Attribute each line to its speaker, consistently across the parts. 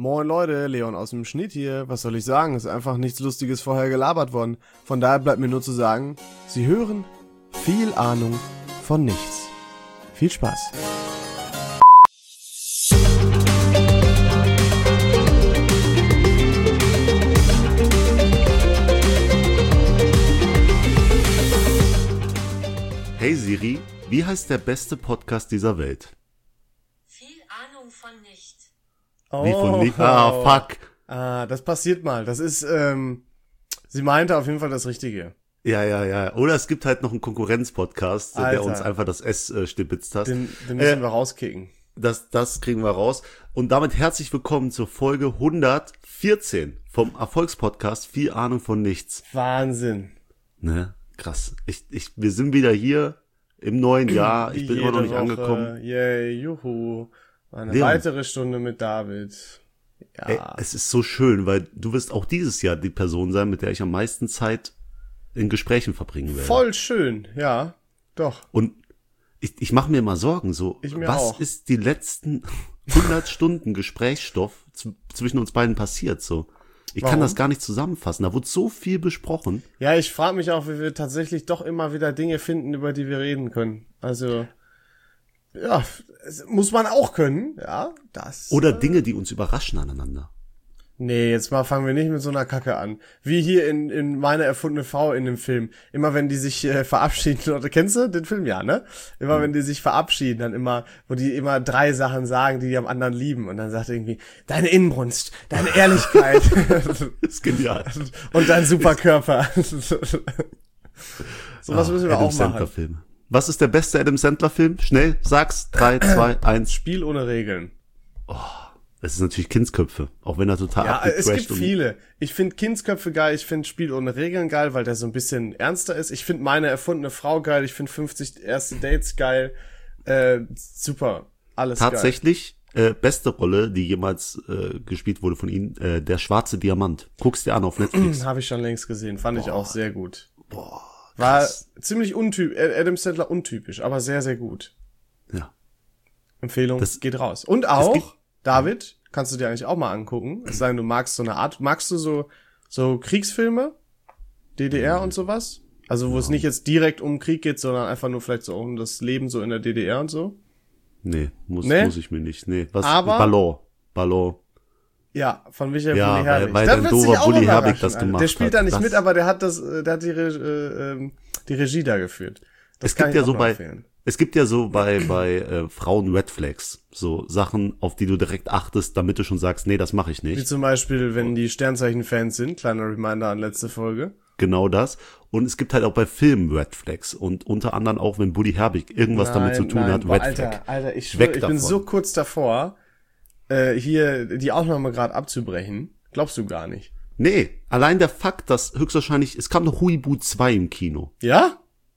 Speaker 1: Moin Leute, Leon aus dem Schnitt hier. Was soll ich sagen? Ist einfach nichts Lustiges vorher gelabert worden. Von daher bleibt mir nur zu sagen, Sie hören viel Ahnung von nichts. Viel Spaß.
Speaker 2: Hey Siri, wie heißt der beste Podcast dieser Welt?
Speaker 3: Viel Ahnung von nicht.
Speaker 2: Wie von nicht? Ah, fuck.
Speaker 1: Das passiert mal. Das ist, sie meinte auf jeden Fall das Richtige.
Speaker 2: Ja. Oder es gibt halt noch einen Konkurrenz-Podcast, der uns einfach das S stibitzt hat.
Speaker 1: Den müssen wir rauskicken.
Speaker 2: Das kriegen wir raus. Und damit herzlich willkommen zur Folge 114 vom Erfolgspodcast Viel Ahnung von nichts.
Speaker 1: Wahnsinn.
Speaker 2: Ne? Krass. Wir sind wieder hier im neuen Jahr. Ich bin immer noch nicht angekommen.
Speaker 1: Yay, juhu. Eine
Speaker 2: Leon.
Speaker 1: weitere Stunde mit David. Ja.
Speaker 2: Ey, es ist so schön, weil du wirst auch dieses Jahr die Person sein, mit der ich am meisten Zeit in Gesprächen verbringen werde.
Speaker 1: Voll schön, ja. Doch.
Speaker 2: Und ich mache mir mal Sorgen, so,
Speaker 1: Ich mir
Speaker 2: was
Speaker 1: auch.
Speaker 2: ist die letzten 100 Stunden Gesprächsstoff zwischen uns beiden passiert, so. Ich kann
Speaker 1: Warum?
Speaker 2: das gar nicht zusammenfassen, da wurde so viel besprochen.
Speaker 1: Ja, ich frage mich auch, wie wir tatsächlich doch immer wieder Dinge finden, über die wir reden können. Also, ja, das muss man auch können, ja. Das.
Speaker 2: Oder Dinge, die uns überraschen aneinander.
Speaker 1: Nee, jetzt mal fangen wir nicht mit so einer Kacke an. Wie hier in Meine erfundene Frau in dem Film. Immer wenn die sich verabschieden, oder kennst du den Film? Ja, ne? Immer wenn die sich verabschieden, dann immer, wo die immer 3 Sachen sagen, die am anderen lieben. Und dann sagt er irgendwie, deine Inbrunst, deine Ehrlichkeit.
Speaker 2: Das ist genial.
Speaker 1: Und dein super Körper. Sowas müssen wir
Speaker 2: Adam
Speaker 1: auch
Speaker 2: Sandler
Speaker 1: machen.
Speaker 2: Film. Was ist der beste Adam Sandler Film? Schnell, sag's. 3, 2, 1.
Speaker 1: Spiel ohne Regeln.
Speaker 2: Das ist natürlich Kindsköpfe, auch wenn er total
Speaker 1: Ja, es
Speaker 2: abgecrashed
Speaker 1: gibt viele. Ich finde Kindsköpfe geil, ich finde Spiel ohne Regeln geil, weil der so ein bisschen ernster ist. Ich finde Meine erfundene Frau geil, ich finde 50 erste Dates geil. Super, alles
Speaker 2: Tatsächlich, beste Rolle, die jemals gespielt wurde von ihm, der schwarze Diamant. Guck's dir an auf Netflix.
Speaker 1: geil. Habe ich schon längst gesehen, fand ich auch sehr gut.
Speaker 2: Boah,
Speaker 1: War
Speaker 2: krass.
Speaker 1: ziemlich Adam Sandler untypisch, aber sehr, sehr gut.
Speaker 2: Ja.
Speaker 1: Empfehlung
Speaker 2: Das-
Speaker 1: geht raus. Und auch,
Speaker 2: gibt-
Speaker 1: David, kannst du dir eigentlich auch mal angucken. Es sei denn, du magst so eine Art, magst du so Kriegsfilme? DDR und sowas? Also wo es nicht jetzt direkt um Krieg geht, sondern einfach nur vielleicht so um das Leben so in der DDR und so?
Speaker 2: Nee, muss ich mir nicht. Nee, was?
Speaker 1: Aber-
Speaker 2: Ballon.
Speaker 1: Ja, von Michael
Speaker 2: Ja,
Speaker 1: Bulli Herbig.
Speaker 2: weil
Speaker 1: Da
Speaker 2: dein
Speaker 1: wird's dich
Speaker 2: doofer
Speaker 1: auch
Speaker 2: Bulli
Speaker 1: überraschen,
Speaker 2: Herbig das
Speaker 1: Alter.
Speaker 2: gemacht
Speaker 1: Der spielt
Speaker 2: hat.
Speaker 1: da nicht
Speaker 2: Das-
Speaker 1: mit, aber der hat die Regie da geführt. Das
Speaker 2: Es gibt
Speaker 1: kann
Speaker 2: ja
Speaker 1: ich
Speaker 2: so
Speaker 1: auch
Speaker 2: bei,
Speaker 1: empfehlen.
Speaker 2: es gibt ja so bei Frauen Red Flags, so Sachen, auf die du direkt achtest, damit du schon sagst, nee, das mache ich
Speaker 1: Wie
Speaker 2: nicht.
Speaker 1: zum Beispiel, wenn die Sternzeichen-Fans sind, kleiner Reminder an letzte Folge.
Speaker 2: Genau das. Und es gibt halt auch bei Filmen Red Flags und unter anderem auch, wenn Bully Herbig irgendwas damit zu tun hat,
Speaker 1: boah,
Speaker 2: Red Flag.
Speaker 1: Alter, ich
Speaker 2: Weg
Speaker 1: schwöre, ich bin
Speaker 2: davon.
Speaker 1: so kurz davor, hier die Aufnahme gerade abzubrechen. Glaubst du gar nicht.
Speaker 2: Nee, allein der Fakt, dass höchstwahrscheinlich, es kam noch Huibu 2 im Kino.
Speaker 1: Ja?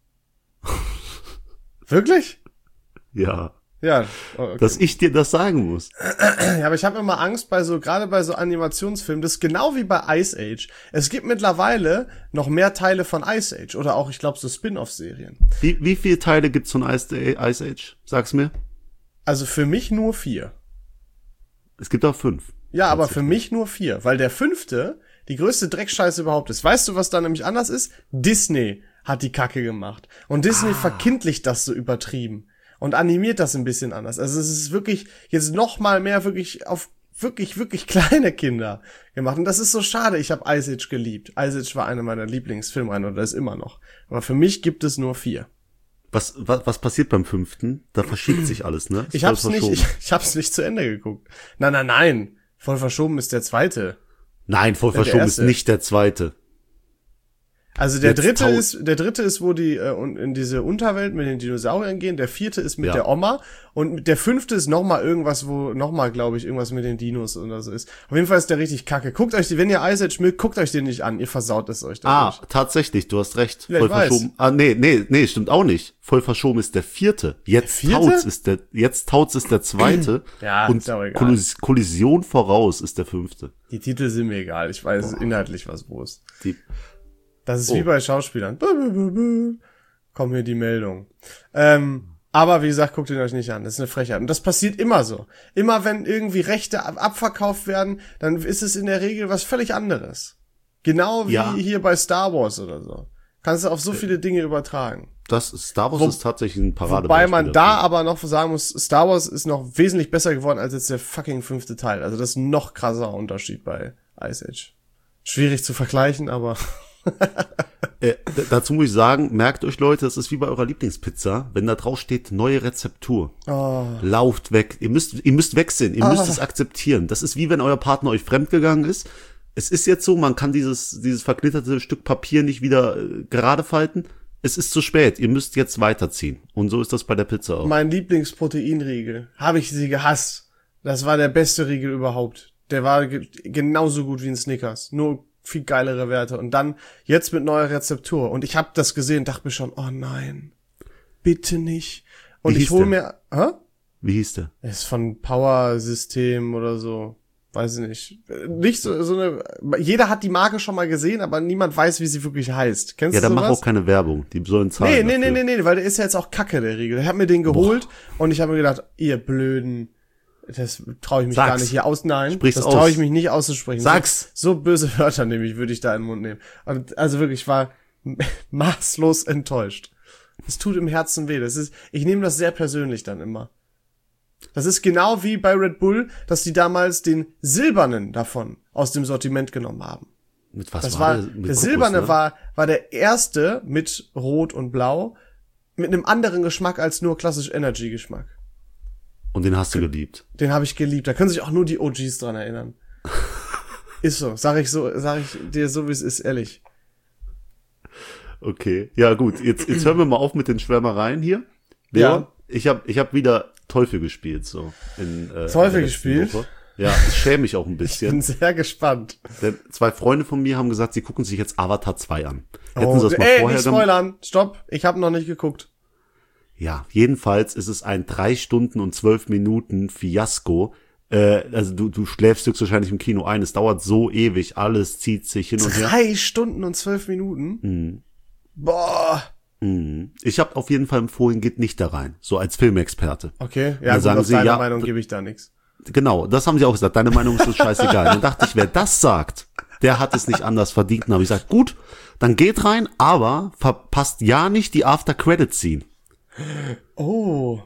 Speaker 1: Wirklich?
Speaker 2: Ja.
Speaker 1: Ja, okay.
Speaker 2: Dass ich dir das sagen muss.
Speaker 1: Ja, aber ich habe immer Angst gerade bei so Animationsfilmen, das ist genau wie bei Ice Age. Es gibt mittlerweile noch mehr Teile von Ice Age oder auch, ich glaube, so Spin-off-Serien.
Speaker 2: Wie viele Teile gibt's von Ice Age? Sag's mir.
Speaker 1: Also für mich nur 4.
Speaker 2: Es gibt auch 5.
Speaker 1: Ja, aber für mich nur 4, weil der 5. die größte Dreckscheiße überhaupt ist. Weißt du, was da nämlich anders ist? Disney hat die Kacke gemacht. Und Disney verkindlicht das so übertrieben. Und animiert das ein bisschen anders. Also es ist wirklich jetzt noch mal mehr wirklich auf wirklich, wirklich kleine Kinder gemacht. Und das ist so schade. Ich habe Ice Age geliebt. Ice Age war eine meiner Lieblingsfilmreihen oder ist immer noch. Aber für mich gibt es nur 4.
Speaker 2: Was passiert beim 5.? Da verschiebt sich alles, ne? Ist
Speaker 1: Ich hab's
Speaker 2: voll
Speaker 1: nicht,
Speaker 2: verschoben.
Speaker 1: ich hab's nicht zu Ende geguckt. Nein. Voll verschoben ist der 2.
Speaker 2: Nein, voll
Speaker 1: Der
Speaker 2: verschoben ist
Speaker 1: erste.
Speaker 2: nicht der 2.
Speaker 1: Also der
Speaker 2: Jetzt
Speaker 1: dritte ist, wo die in diese Unterwelt mit den Dinosauriern gehen. Der 4. ist mit
Speaker 2: Ja.
Speaker 1: der Oma und der 5. ist nochmal irgendwas, wo nochmal, glaube ich, irgendwas mit den Dinos oder so ist. Auf jeden Fall ist der richtig kacke. Guckt euch, wenn ihr Ice Age mögt, guckt euch den nicht an. Ihr versaut es euch dadurch.
Speaker 2: Tatsächlich, du hast recht.
Speaker 1: Ja,
Speaker 2: Voll
Speaker 1: ich weiß.
Speaker 2: verschoben. Nee, stimmt auch nicht. Voll verschoben ist der 4. Jetzt
Speaker 1: Der 4.?
Speaker 2: Tautz ist der 2.
Speaker 1: Ja,
Speaker 2: und
Speaker 1: ist auch egal.
Speaker 2: Kollision voraus ist der 5.
Speaker 1: Die Titel sind mir egal. Ich weiß inhaltlich, was wo ist.
Speaker 2: Die,
Speaker 1: Das ist
Speaker 2: Oh.
Speaker 1: wie bei Schauspielern. Kommt hier die Meldung. Aber wie gesagt, guckt ihn euch nicht an. Das ist eine Frechheit. Und das passiert immer so. Immer wenn irgendwie Rechte abverkauft werden, dann ist es in der Regel was völlig anderes. Genau wie hier bei Star Wars oder so. Kannst du auf so viele Dinge übertragen.
Speaker 2: Star Wars ist tatsächlich ein Paradebeispiel.
Speaker 1: Wobei man da aber noch sagen muss, Star Wars ist noch wesentlich besser geworden als jetzt der fucking 5. Teil. Also das ist ein noch krasser Unterschied bei Ice Age. Schwierig zu vergleichen, aber...
Speaker 2: Dazu muss ich sagen, merkt euch Leute, das ist wie bei eurer Lieblingspizza, wenn da drauf steht, neue Rezeptur. Lauft weg. Ihr müsst weg sein. Ihr müsst es akzeptieren. Das ist wie wenn euer Partner euch fremdgegangen ist. Es ist jetzt so, man kann dieses verknitterte Stück Papier nicht wieder gerade falten. Es ist zu spät. Ihr müsst jetzt weiterziehen. Und so ist das bei der Pizza auch.
Speaker 1: Mein Lieblingsproteinriegel. Habe ich sie gehasst. Das war der beste Riegel überhaupt. Der war genauso gut wie ein Snickers. Nur viel geilere Werte. Und dann jetzt mit neuer Rezeptur. Und ich habe das gesehen, dachte mir schon, oh nein, bitte nicht. Und ich hole mir...
Speaker 2: Wie hieß der?
Speaker 1: Ist von Power System oder so. Weiß ich nicht. Nicht so eine... Jeder hat die Marke schon mal gesehen, aber niemand weiß, wie sie wirklich heißt. Kennst du sowas?
Speaker 2: Ja, dann mach auch keine Werbung. Die sollen zahlen.
Speaker 1: Nee, weil der ist ja jetzt auch kacke, der Riegel. Ich hab mir den geholt und ich habe mir gedacht, ihr blöden... Das traue ich mich gar nicht hier aus. Nein, das traue ich mich nicht auszusprechen.
Speaker 2: Sag's!
Speaker 1: So böse Wörter nämlich würde ich da in den Mund nehmen. Und also wirklich, ich war maßlos enttäuscht. Es tut im Herzen weh. Ich nehme das sehr persönlich dann immer. Das ist genau wie bei Red Bull, dass die damals den silbernen davon aus dem Sortiment genommen haben.
Speaker 2: Mit was
Speaker 1: das
Speaker 2: war
Speaker 1: der?
Speaker 2: Mit
Speaker 1: Der
Speaker 2: Kokos,
Speaker 1: silberne
Speaker 2: ne?
Speaker 1: war der erste mit Rot und Blau, mit einem anderen Geschmack als nur klassisch Energy-Geschmack.
Speaker 2: Und den hast du geliebt.
Speaker 1: Den habe ich geliebt. Da können sich auch nur die OGs dran erinnern. Ist so. Sag ich dir so, wie es ist, ehrlich.
Speaker 2: Okay. Ja, gut. Jetzt hören wir mal auf mit den Schwärmereien hier.
Speaker 1: Ja.
Speaker 2: Ich hab wieder Teufel gespielt, so.
Speaker 1: Teufel gespielt?
Speaker 2: Woche. Ja, ich schäme mich auch ein
Speaker 1: Ich
Speaker 2: bisschen.
Speaker 1: bin sehr gespannt.
Speaker 2: Denn 2 Freunde von mir haben gesagt, sie gucken sich jetzt Avatar 2 an. Hätten sie das mal vorher
Speaker 1: nicht spoilern. Stopp. Ich habe noch nicht geguckt.
Speaker 2: Ja, jedenfalls ist es ein 3 Stunden und 12 Minuten Fiasko. Also du schläfst höchstwahrscheinlich im Kino ein. Es dauert so ewig. Alles zieht sich hin und her.
Speaker 1: 3 Stunden und 12 Minuten?
Speaker 2: Mhm.
Speaker 1: Boah.
Speaker 2: Mhm. Ich habe auf jeden Fall empfohlen, geht nicht da rein. So als Filmexperte.
Speaker 1: Okay. Ja, gut,
Speaker 2: sagen
Speaker 1: auf
Speaker 2: sie,
Speaker 1: deine
Speaker 2: ja,
Speaker 1: Meinung gebe ich da nichts.
Speaker 2: Genau, das haben sie auch gesagt. Deine Meinung ist so scheißegal. Dann dachte ich, wer das sagt, der hat es nicht anders verdient. Dann habe ich gesagt, gut, dann geht rein, aber verpasst ja nicht die After-Credit-Scene.
Speaker 1: Oh,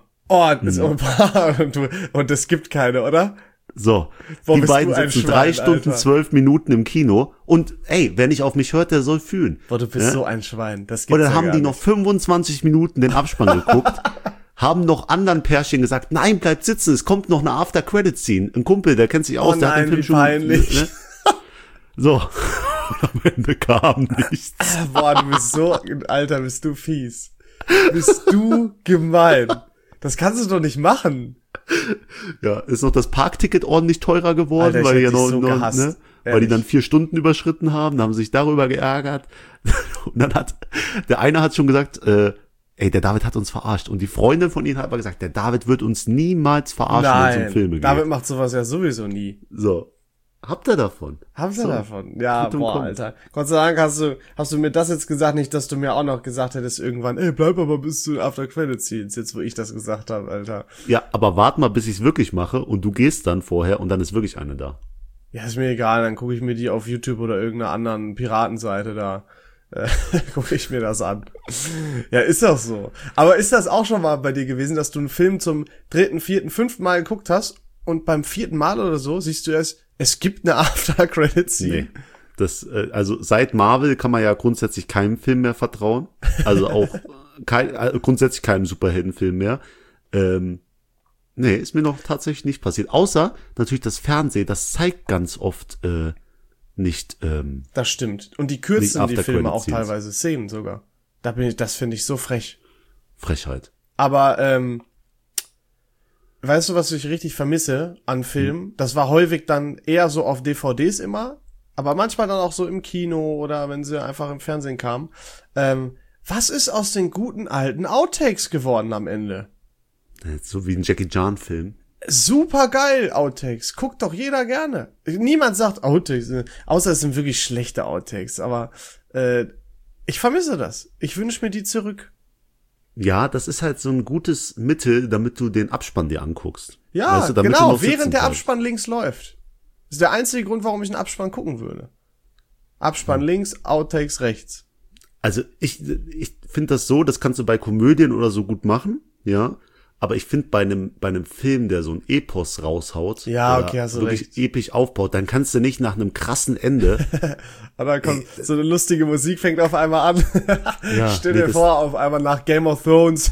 Speaker 1: und es gibt keine, oder?
Speaker 2: So,
Speaker 1: Boah,
Speaker 2: die
Speaker 1: bist
Speaker 2: beiden
Speaker 1: du ein
Speaker 2: sitzen
Speaker 1: Schwein,
Speaker 2: 3 Stunden,
Speaker 1: Alter.
Speaker 2: 12 Minuten im Kino und ey, wer nicht auf mich hört, der soll fühlen.
Speaker 1: Boah, du bist
Speaker 2: Ja?
Speaker 1: so ein Schwein. Das gibt's
Speaker 2: Und dann
Speaker 1: ja
Speaker 2: haben
Speaker 1: gar
Speaker 2: die noch
Speaker 1: nicht.
Speaker 2: 25 Minuten den Abspann geguckt, haben noch anderen Pärchen gesagt, nein, bleibt sitzen, es kommt noch eine After-Credit-Scene. Ein Kumpel, der kennt sich aus,
Speaker 1: Oh
Speaker 2: der hat
Speaker 1: nein,
Speaker 2: den Film
Speaker 1: wie
Speaker 2: schon...
Speaker 1: peinlich.
Speaker 2: Ne? So, und am Ende kam nichts.
Speaker 1: Boah, du bist so, Alter, bist du fies. Bist du gemein. Das kannst du doch nicht machen.
Speaker 2: Ja, ist noch das Parkticket ordentlich teurer geworden,
Speaker 1: Alter, ich
Speaker 2: weil die
Speaker 1: hätte
Speaker 2: ja
Speaker 1: dich so gehasst.
Speaker 2: weil die
Speaker 1: Ehrlich.
Speaker 2: dann 4 Stunden überschritten haben, haben sich darüber geärgert. Und dann der eine hat schon gesagt, ey, der David hat uns verarscht. Und die Freundin von ihnen hat aber gesagt, der David wird uns niemals verarschen, wenn es um Filme geht.
Speaker 1: David macht sowas ja sowieso nie.
Speaker 2: So. Habt ihr davon?
Speaker 1: Haben sie
Speaker 2: So.
Speaker 1: davon? Ja,
Speaker 2: Gut und
Speaker 1: boah,
Speaker 2: kommt.
Speaker 1: Alter. Gott sei Dank hast du mir das jetzt gesagt, nicht, dass du mir auch noch gesagt hättest irgendwann, ey, bleib aber bis zu After Credit Scenes, jetzt wo ich das gesagt habe, Alter.
Speaker 2: Ja, aber wart mal, bis ich es wirklich mache und du gehst dann vorher und dann ist wirklich eine da.
Speaker 1: Ja, ist mir egal, dann gucke ich mir die auf YouTube oder irgendeiner anderen Piratenseite da. Gucke ich mir das an. Ja, ist doch so. Aber ist das auch schon mal bei dir gewesen, dass du einen Film zum 3., 4., 5. Mal geguckt hast und beim 4. Mal oder so siehst du es gibt eine After-Credit-Scene?
Speaker 2: Nee. Also seit Marvel kann man ja grundsätzlich keinem Film mehr vertrauen. Also auch grundsätzlich keinem Superheldenfilm mehr. Nee, ist mir noch tatsächlich nicht passiert. Außer natürlich das Fernsehen, das zeigt ganz oft nicht.
Speaker 1: Das stimmt. Und die kürzen die Filme auch
Speaker 2: After-Credit-Scenes.
Speaker 1: teilweise Szenen sogar. Das finde ich so frech.
Speaker 2: Frechheit.
Speaker 1: Aber, weißt du, was ich richtig vermisse an Filmen? Das war häufig dann eher so auf DVDs immer, aber manchmal dann auch so im Kino oder wenn sie einfach im Fernsehen kamen. Was ist aus den guten alten Outtakes geworden am Ende?
Speaker 2: So wie ein Jackie Chan Film.
Speaker 1: Super geil, Outtakes. Guckt doch jeder gerne. Niemand sagt Outtakes, außer es sind wirklich schlechte Outtakes, aber ich vermisse das. Ich wünsche mir die zurück.
Speaker 2: Ja, das ist halt so ein gutes Mittel, damit du den Abspann dir anguckst.
Speaker 1: Ja,
Speaker 2: weißt du, damit du
Speaker 1: genau,
Speaker 2: noch sitzen
Speaker 1: während der
Speaker 2: kannst.
Speaker 1: Abspann links läuft. Das ist der einzige Grund, warum ich einen Abspann gucken würde. Abspann links, Outtakes rechts.
Speaker 2: Also ich finde das so, das kannst du bei Komödien oder so gut machen, ja. Aber ich finde bei einem Film, der so ein Epos raushaut,
Speaker 1: Ja,
Speaker 2: oder
Speaker 1: okay, hast du
Speaker 2: wirklich
Speaker 1: recht.
Speaker 2: episch aufbaut, dann kannst du nicht nach einem krassen Ende.
Speaker 1: Und dann kommt so eine lustige Musik, fängt auf einmal an.
Speaker 2: Ja,
Speaker 1: Stell
Speaker 2: nee,
Speaker 1: dir
Speaker 2: das-
Speaker 1: vor, auf einmal nach Game of Thrones.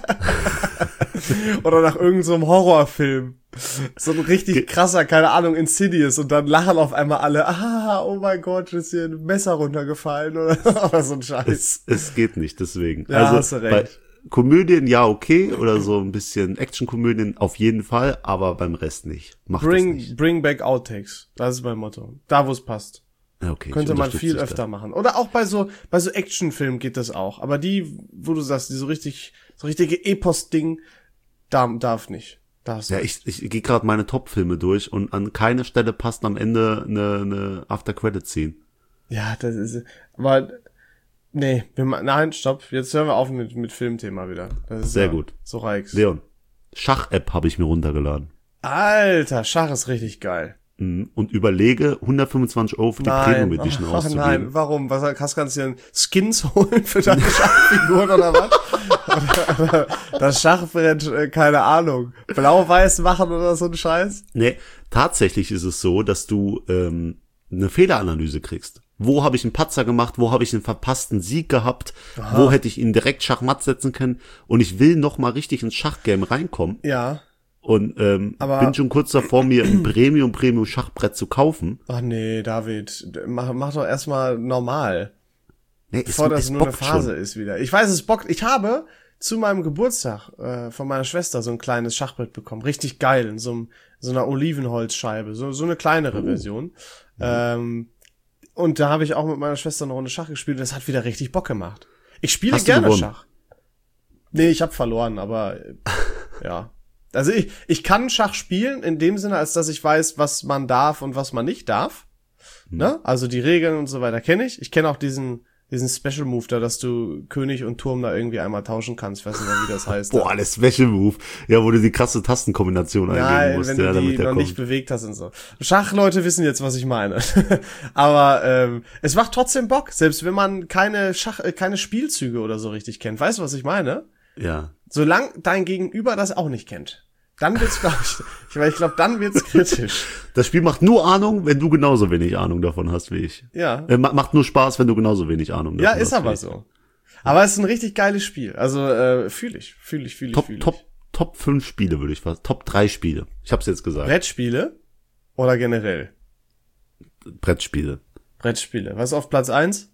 Speaker 1: Oder nach irgendeinem so einem Horrorfilm. So ein richtig krasser, keine Ahnung, Insidious. Und dann lachen auf einmal alle, oh mein Gott, ist hier ein Messer runtergefallen oder so ein Scheiß.
Speaker 2: Es geht nicht, deswegen.
Speaker 1: Ja, hast
Speaker 2: also
Speaker 1: du
Speaker 2: bei
Speaker 1: recht.
Speaker 2: Komödien ja okay oder so ein bisschen Actionkomödien auf jeden Fall, aber beim Rest nicht. Macht das nicht.
Speaker 1: Bring back Outtakes. Das ist mein Motto. Da, wo es passt.
Speaker 2: Ja, okay,
Speaker 1: Könnte
Speaker 2: ich
Speaker 1: man
Speaker 2: unterstütze
Speaker 1: viel
Speaker 2: dich
Speaker 1: öfter
Speaker 2: da.
Speaker 1: machen. Oder auch bei so Actionfilmen geht das auch. Aber die, wo du sagst, die so richtige Epos-Ding, darf nicht. Da hast du
Speaker 2: Ja,
Speaker 1: recht.
Speaker 2: ich gehe gerade meine Top-Filme durch und an keiner Stelle passt am Ende eine After-Credit-Scene.
Speaker 1: Ja, das ist, aber, nee, nein, stopp. Jetzt hören wir auf mit Filmthema wieder. Das ist
Speaker 2: Sehr
Speaker 1: ja
Speaker 2: gut.
Speaker 1: So reicht's.
Speaker 2: Leon, Schach-App habe ich mir runtergeladen.
Speaker 1: Alter, Schach ist richtig geil.
Speaker 2: Und überlege, 125 € für die Premium Edition
Speaker 1: Ach
Speaker 2: auszugeben.
Speaker 1: nein, warum? Kannst du dir Skins holen für deine Schachfiguren oder was? oder das Schachbrett, keine Ahnung, blau-weiß machen oder so ein Scheiß?
Speaker 2: Nee, tatsächlich ist es so, dass du eine Fehleranalyse kriegst. Wo habe ich einen Patzer gemacht? Wo habe ich einen verpassten Sieg gehabt? Wo hätte ich ihn direkt Schachmatt setzen können? Und ich will noch mal richtig ins Schachgame reinkommen.
Speaker 1: Ja.
Speaker 2: Und
Speaker 1: Aber-
Speaker 2: bin schon kurz davor, mir ein Premium Schachbrett zu kaufen.
Speaker 1: Ach nee, David, mach doch erstmal normal.
Speaker 2: Nee,
Speaker 1: Bevor das
Speaker 2: es
Speaker 1: nur eine
Speaker 2: bockt
Speaker 1: Phase
Speaker 2: schon.
Speaker 1: ist wieder. Ich weiß, es bockt. Ich habe zu meinem Geburtstag von meiner Schwester so ein kleines Schachbrett bekommen. Richtig geil, in so einer Olivenholzscheibe. So eine kleinere Version. Und da habe ich auch mit meiner Schwester eine Runde Schach gespielt. Das hat wieder richtig Bock gemacht. Ich spiele
Speaker 2: Hast du
Speaker 1: gerne
Speaker 2: gewonnen?
Speaker 1: Schach. Nee, ich habe verloren, aber ja. Also ich kann Schach spielen in dem Sinne, als dass ich weiß, was man darf und was man nicht darf. Ne? Also die Regeln und so weiter kenne ich. Ich kenne auch diesen Special Move da, dass du König und Turm da irgendwie einmal tauschen kannst. Ich weiß nicht mehr, wie das heißt.
Speaker 2: Boah, alles Special Move. Ja, wo du die krasse Tastenkombination eingeben
Speaker 1: Nein,
Speaker 2: musst.
Speaker 1: wenn du
Speaker 2: ja,
Speaker 1: die
Speaker 2: damit der
Speaker 1: noch
Speaker 2: kommt.
Speaker 1: nicht bewegt hast und so. Schachleute wissen jetzt, was ich meine. Aber es macht trotzdem Bock, selbst wenn man keine Spielzüge oder so richtig kennt. Weißt du, was ich meine?
Speaker 2: Ja.
Speaker 1: Solange dein Gegenüber das auch nicht kennt. Dann wird's, glaube ich glaube, dann wird's kritisch.
Speaker 2: Das Spiel macht nur Ahnung, wenn du genauso wenig Ahnung davon hast wie ich.
Speaker 1: Ja.
Speaker 2: Macht nur Spaß, wenn du genauso wenig Ahnung
Speaker 1: Ja,
Speaker 2: davon hast.
Speaker 1: ist aber
Speaker 2: wie ich.
Speaker 1: so. Aber es ist ein richtig geiles Spiel. Also fühle ich.
Speaker 2: Top 5 Spiele würde ich fast. Top 3 Spiele. Ich hab's jetzt gesagt.
Speaker 1: Brettspiele oder generell?
Speaker 2: Brettspiele.
Speaker 1: Brettspiele. Was ist auf Platz 1?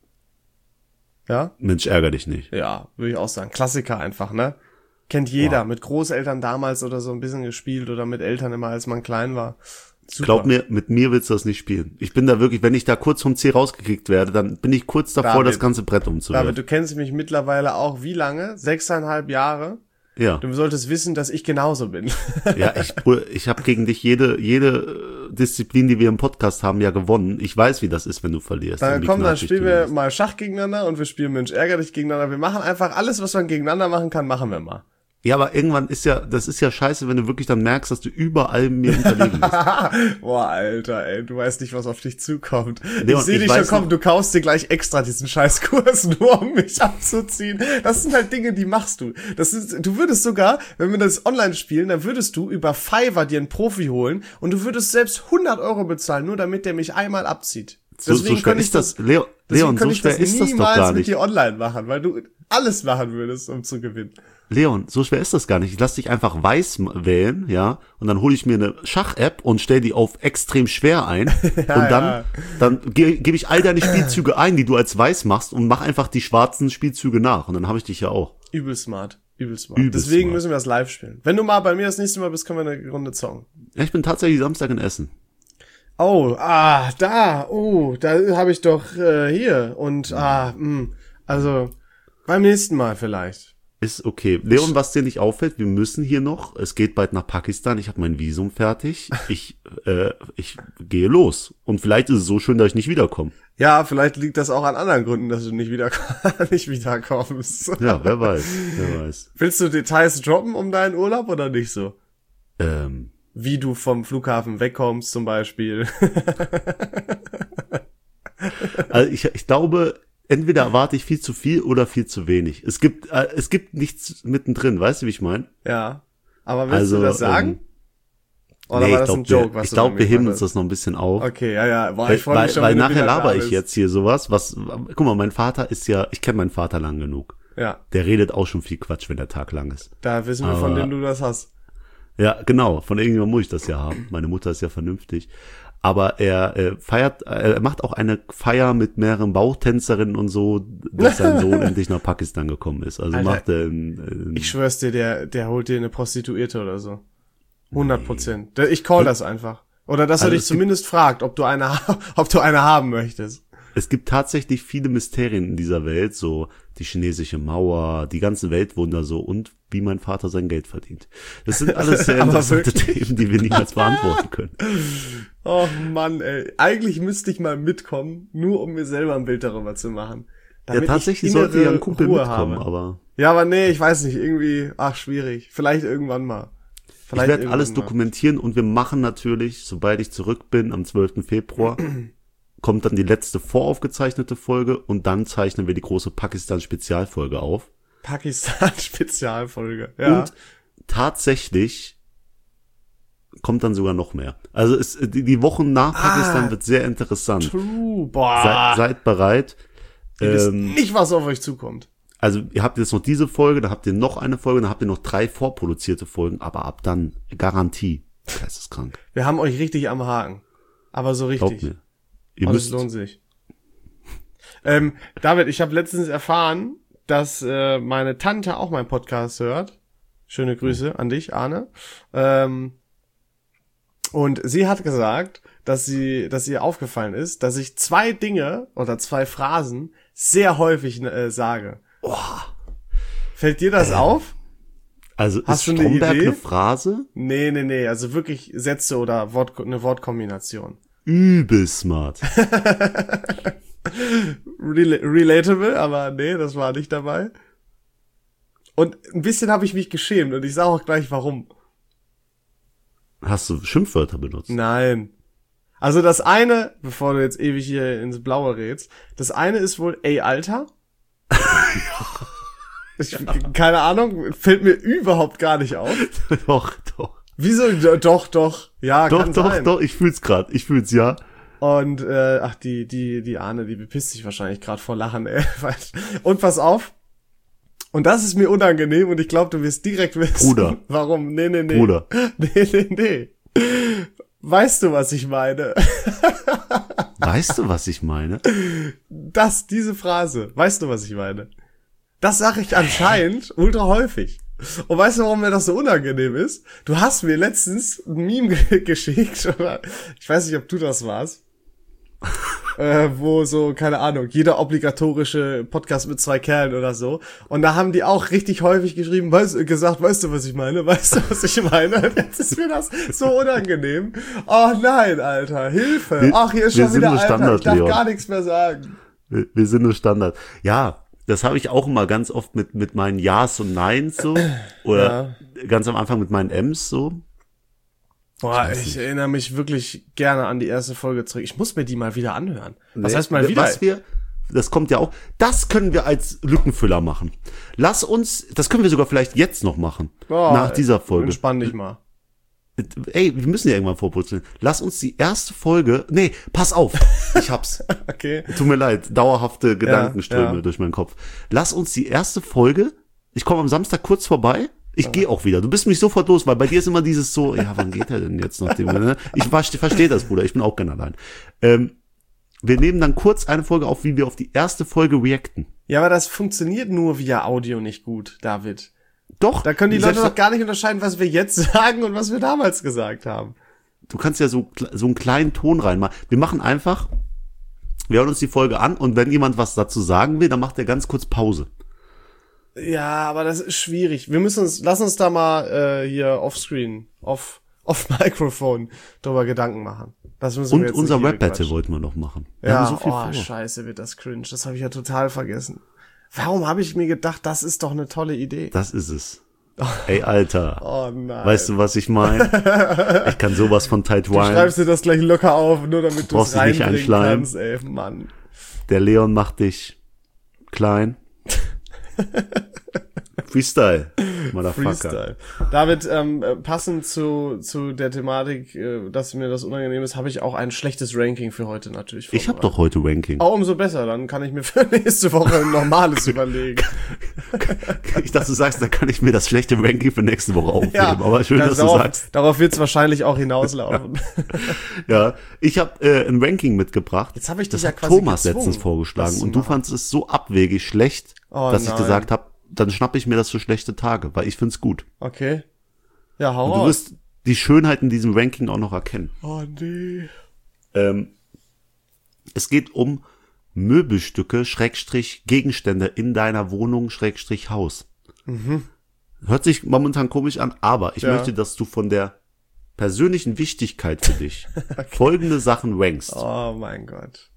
Speaker 1: Ja?
Speaker 2: Mensch, ärger dich nicht.
Speaker 1: Ja, würde ich auch sagen. Klassiker einfach, ne? Kennt jeder. Mit Großeltern damals oder so ein bisschen gespielt oder mit Eltern immer, als man klein war. Super.
Speaker 2: Glaub mir, mit mir willst du das nicht spielen. Ich bin da wirklich, wenn ich da kurz vom C rausgekickt werde, dann bin ich kurz davor,
Speaker 1: David,
Speaker 2: das ganze Brett umzuwerfen.
Speaker 1: David, du kennst mich mittlerweile auch wie lange? 6,5 Jahre?
Speaker 2: Ja,
Speaker 1: Du solltest wissen, dass ich genauso bin.
Speaker 2: ja, ich habe gegen dich jede Disziplin, die wir im Podcast haben, ja gewonnen. Ich weiß, wie das ist, wenn du verlierst.
Speaker 1: Dann
Speaker 2: und wie
Speaker 1: komm, dann
Speaker 2: knackig
Speaker 1: spielen
Speaker 2: du
Speaker 1: wir
Speaker 2: bist.
Speaker 1: mal Schach gegeneinander und wir spielen Mensch, ärger dich gegeneinander. Wir machen einfach alles, was man gegeneinander machen kann, machen wir mal.
Speaker 2: Ja, aber irgendwann das ist ja scheiße, wenn du wirklich dann merkst, dass du überall mir unterlegen bist.
Speaker 1: Boah, Alter, ey, du weißt nicht, was auf dich zukommt.
Speaker 2: Leon,
Speaker 1: Ich sehe
Speaker 2: ich
Speaker 1: dich schon
Speaker 2: weiß
Speaker 1: kommen,
Speaker 2: noch-
Speaker 1: du kaufst dir gleich extra diesen Scheißkurs, nur um mich abzuziehen. Das sind halt Dinge, die machst du. Du würdest sogar, wenn wir das online spielen, dann würdest du über Fiverr dir einen Profi holen und du würdest selbst 100 € bezahlen, nur damit der mich einmal abzieht.
Speaker 2: So schwer
Speaker 1: könnte
Speaker 2: ist das, Leon, so schwer ist das doch gar
Speaker 1: mit
Speaker 2: nicht.
Speaker 1: dir online machen, weil du alles machen würdest, um zu gewinnen.
Speaker 2: Leon, so schwer ist das gar nicht. Ich lass dich einfach weiß wählen, ja, und dann hole ich mir eine Schach-App und stell die auf extrem schwer ein und dann gebe ich all deine Spielzüge ein, die du als weiß machst und mach einfach die schwarzen Spielzüge nach und dann habe ich dich ja auch.
Speaker 1: Übel smart. Übelst
Speaker 2: Übelst
Speaker 1: Deswegen
Speaker 2: smart.
Speaker 1: müssen wir das live spielen. Wenn du mal bei mir das nächste Mal bist, können wir eine Runde zocken.
Speaker 2: Ja, ich bin tatsächlich Samstag in Essen.
Speaker 1: Oh, da habe ich doch hier und also beim nächsten Mal vielleicht.
Speaker 2: Ist okay. Leon, was dir nicht auffällt, wir müssen hier noch, es geht bald nach Pakistan, ich habe mein Visum fertig, ich gehe los. Und vielleicht ist es so schön, dass ich nicht wiederkomme.
Speaker 1: Ja, vielleicht liegt das auch an anderen Gründen, dass du nicht wiederkommst.
Speaker 2: Ja, wer weiß.
Speaker 1: Willst du Details droppen um deinen Urlaub oder nicht so? Wie du vom Flughafen wegkommst zum Beispiel.
Speaker 2: Also ich glaube, entweder erwarte ich viel zu viel oder viel zu wenig. Es gibt nichts mittendrin, weißt du, wie ich meine?
Speaker 1: Ja. Aber willst du das sagen? Oder
Speaker 2: Nee,
Speaker 1: war das ein Joke, was
Speaker 2: ich
Speaker 1: du
Speaker 2: glaube, wir heben
Speaker 1: gemacht
Speaker 2: uns das noch ein bisschen auf.
Speaker 1: Okay, ja. Boah, ich freu mich schon,
Speaker 2: weil
Speaker 1: wenn du
Speaker 2: nachher
Speaker 1: wieder
Speaker 2: laber
Speaker 1: da
Speaker 2: ich
Speaker 1: bist.
Speaker 2: jetzt hier sowas, guck mal, mein Vater ist ja, ich kenne meinen Vater lang genug.
Speaker 1: Ja,
Speaker 2: Der redet auch schon viel Quatsch, wenn der Tag lang ist.
Speaker 1: da wissen wir, von dem du das hast.
Speaker 2: Ja, genau, von irgendjemandem muss ich das ja haben. Meine Mutter ist ja vernünftig. Aber er macht auch eine Feier mit mehreren Bauchtänzerinnen und so, dass sein Sohn endlich nach Pakistan gekommen ist. Also
Speaker 1: Alter,
Speaker 2: macht er
Speaker 1: Ich schwör's dir, der holt dir eine Prostituierte oder so. 100%. Ich call das einfach. Oder dass er
Speaker 2: Also
Speaker 1: dich zumindest fragt, ob du eine haben möchtest.
Speaker 2: Es gibt tatsächlich viele Mysterien in dieser Welt, so die chinesische Mauer, die ganzen Weltwunder so und wie mein Vater sein Geld verdient. Das sind alles sehr
Speaker 1: Aber
Speaker 2: interessante
Speaker 1: wirklich?
Speaker 2: Themen, die wir niemals beantworten können.
Speaker 1: Oh Mann, ey. Eigentlich müsste ich mal mitkommen, nur um mir selber ein Bild darüber zu machen.
Speaker 2: Ja,
Speaker 1: Damit
Speaker 2: tatsächlich
Speaker 1: ich
Speaker 2: sollte ja ein
Speaker 1: innere
Speaker 2: Kumpel
Speaker 1: Ruhe
Speaker 2: mitkommen,
Speaker 1: habe.
Speaker 2: aber
Speaker 1: Ja, aber nee, ich weiß nicht, irgendwie, schwierig. Vielleicht irgendwann mal.
Speaker 2: ich werde
Speaker 1: irgendwann
Speaker 2: alles
Speaker 1: mal.
Speaker 2: dokumentieren und wir machen natürlich, sobald ich zurück bin, am 12. Februar, kommt dann die letzte voraufgezeichnete Folge und dann zeichnen wir die große Pakistan-Spezialfolge auf.
Speaker 1: Pakistan-Spezialfolge, ja.
Speaker 2: Und tatsächlich kommt dann sogar noch mehr. Also die Wochen nach Pakistan wird sehr interessant.
Speaker 1: True, boah.
Speaker 2: Seid bereit.
Speaker 1: Ihr wisst nicht, was auf euch zukommt.
Speaker 2: Also ihr habt jetzt noch diese Folge, dann habt ihr noch eine Folge, dann habt ihr noch 3 vorproduzierte Folgen, aber ab dann Garantie. Geisteskrank.
Speaker 1: Wir haben euch richtig am Haken. Aber so
Speaker 2: Glaubt
Speaker 1: richtig.
Speaker 2: mir. Ihr
Speaker 1: Und es
Speaker 2: müsst,
Speaker 1: lohnt sich. David, ich habe letztens erfahren, dass meine Tante auch meinen Podcast hört. Schöne Grüße an dich, Arne. Und sie hat gesagt, dass ihr aufgefallen ist, dass ich 2 Dinge oder 2 Phrasen sehr häufig sage. Fällt dir das auf?
Speaker 2: also
Speaker 1: Hast
Speaker 2: ist
Speaker 1: du eine
Speaker 2: Stromberg
Speaker 1: Idee?
Speaker 2: eine Phrase?
Speaker 1: Nee, also wirklich Sätze oder eine Wortkombination.
Speaker 2: Übel smart.
Speaker 1: Relatable, aber nee, das war nicht dabei. Und ein bisschen habe ich mich geschämt und ich sage auch gleich warum.
Speaker 2: Hast du Schimpfwörter benutzt?
Speaker 1: Nein. Also das eine, bevor du jetzt ewig hier ins Blaue redst, das eine ist wohl, ey, Alter. Keine Ahnung, fällt mir überhaupt gar nicht auf.
Speaker 2: Doch.
Speaker 1: Wieso? Doch. Ja, kann sein.
Speaker 2: Doch, ich fühl's ja.
Speaker 1: Und die Arne, die bepisst sich wahrscheinlich gerade vor Lachen, ey. Und pass auf. Und das ist mir unangenehm und ich glaube, du wirst direkt wissen,
Speaker 2: Bruder.
Speaker 1: warum. Nee.
Speaker 2: Bruder.
Speaker 1: Nee. Weißt du, was ich meine?
Speaker 2: Weißt du, was ich meine?
Speaker 1: Diese Phrase. Weißt du, was ich meine? Das sage ich anscheinend ultra häufig. Und weißt du, warum mir das so unangenehm ist? Du hast mir letztens ein Meme geschickt, oder ich weiß nicht, ob du das warst, wo so, keine Ahnung, jeder obligatorische Podcast mit 2 Kerlen oder so. Und da haben die auch richtig häufig geschrieben, weißt du, was ich meine? Weißt du, was ich meine? Jetzt ist mir das so unangenehm. Oh nein, Alter, Hilfe. Ach, hier ist schon wieder Alter,
Speaker 2: Standard,
Speaker 1: ich darf
Speaker 2: Leon.
Speaker 1: gar nichts mehr sagen.
Speaker 2: Wir sind nur Standard. Ja, das habe ich auch immer ganz oft mit meinen Ja's und Neins so. Oder ganz am Anfang mit meinen M's so.
Speaker 1: Boah, ich erinnere mich wirklich gerne an die erste Folge zurück. Ich muss mir die mal wieder anhören. Was heißt mal wieder?
Speaker 2: Das kommt ja auch, das können wir als Lückenfüller machen. Lass uns, das können wir sogar vielleicht jetzt noch machen.
Speaker 1: Boah,
Speaker 2: nach dieser Folge.
Speaker 1: Entspann dich mal.
Speaker 2: Ey, wir müssen ja irgendwann vorputzen. Lass uns die erste Folge, nee, pass auf, ich hab's.
Speaker 1: Okay.
Speaker 2: Tut mir leid, dauerhafte Gedankenströme
Speaker 1: ja.
Speaker 2: durch meinen Kopf. Lass uns die erste Folge, ich komme am Samstag kurz vorbei, ich gehe auch wieder. Du bist mich sofort los, weil bei dir ist immer dieses so, ja, wann geht er denn jetzt? Ne? Ich verstehe das, Bruder, ich bin auch gerne allein. Wir nehmen dann kurz eine Folge auf, wie wir auf die erste Folge reacten.
Speaker 1: Ja, aber das funktioniert nur via Audio nicht gut, David.
Speaker 2: Doch.
Speaker 1: Da können die Leute doch gar nicht unterscheiden, was wir jetzt sagen und was wir damals gesagt haben.
Speaker 2: Du kannst ja so einen kleinen Ton reinmachen. Wir hören uns die Folge an und wenn jemand was dazu sagen will, dann macht er ganz kurz Pause.
Speaker 1: Ja, aber das ist schwierig. Lass uns da mal hier offscreen, off Microphone drüber Gedanken machen. Das müssen wir
Speaker 2: Und
Speaker 1: jetzt
Speaker 2: unser
Speaker 1: nicht hier
Speaker 2: Rap-Battle
Speaker 1: bequatschen.
Speaker 2: wollten wir noch machen. Wir
Speaker 1: Ja,
Speaker 2: haben so viel vor.
Speaker 1: scheiße, wird das cringe. Das habe ich ja total vergessen. Warum habe ich mir gedacht, das ist doch eine tolle Idee?
Speaker 2: Das ist es. Ey, Alter.
Speaker 1: Oh nein.
Speaker 2: Weißt du, was ich meine? Ich kann sowas von Tight
Speaker 1: Du
Speaker 2: Wine.
Speaker 1: schreibst dir das gleich locker auf, nur damit du
Speaker 2: Brauchst
Speaker 1: es
Speaker 2: dich nicht
Speaker 1: reinbringen
Speaker 2: einschleimen.
Speaker 1: kannst, ey, Mann.
Speaker 2: Der Leon macht dich klein. Freestyle, Motherfucker.
Speaker 1: Freestyle. David, passend zu der Thematik, dass mir das unangenehm ist, habe ich auch ein schlechtes Ranking für heute natürlich
Speaker 2: Ich habe doch heute Ranking.
Speaker 1: Auch umso besser, dann kann ich mir für nächste Woche ein normales überlegen.
Speaker 2: Ich dachte, du sagst, da kann ich mir das schlechte Ranking für nächste Woche aufheben. Aber schön, dass du sagst.
Speaker 1: Darauf wird es wahrscheinlich auch hinauslaufen.
Speaker 2: Ja, ich habe ein Ranking mitgebracht.
Speaker 1: Jetzt habe ich
Speaker 2: das
Speaker 1: dich ja
Speaker 2: hat
Speaker 1: quasi
Speaker 2: Thomas
Speaker 1: gezwungen,
Speaker 2: letztens vorgeschlagen
Speaker 1: das zu
Speaker 2: und du
Speaker 1: machen.
Speaker 2: fandest es so abwegig schlecht, dass ich
Speaker 1: nein.
Speaker 2: gesagt habe, dann schnappe ich mir das für schlechte Tage, weil ich find's gut.
Speaker 1: Okay. Ja, hau
Speaker 2: Und du
Speaker 1: raus.
Speaker 2: wirst die Schönheit in diesem Ranking auch noch erkennen.
Speaker 1: Oh nee.
Speaker 2: Es geht um Möbelstücke, Schrägstrich, Gegenstände in deiner Wohnung, Schrägstrich, Haus. Hört sich momentan komisch an, aber ich möchte, dass du von der persönlichen Wichtigkeit für dich folgende Sachen rankst.
Speaker 1: Oh mein Gott.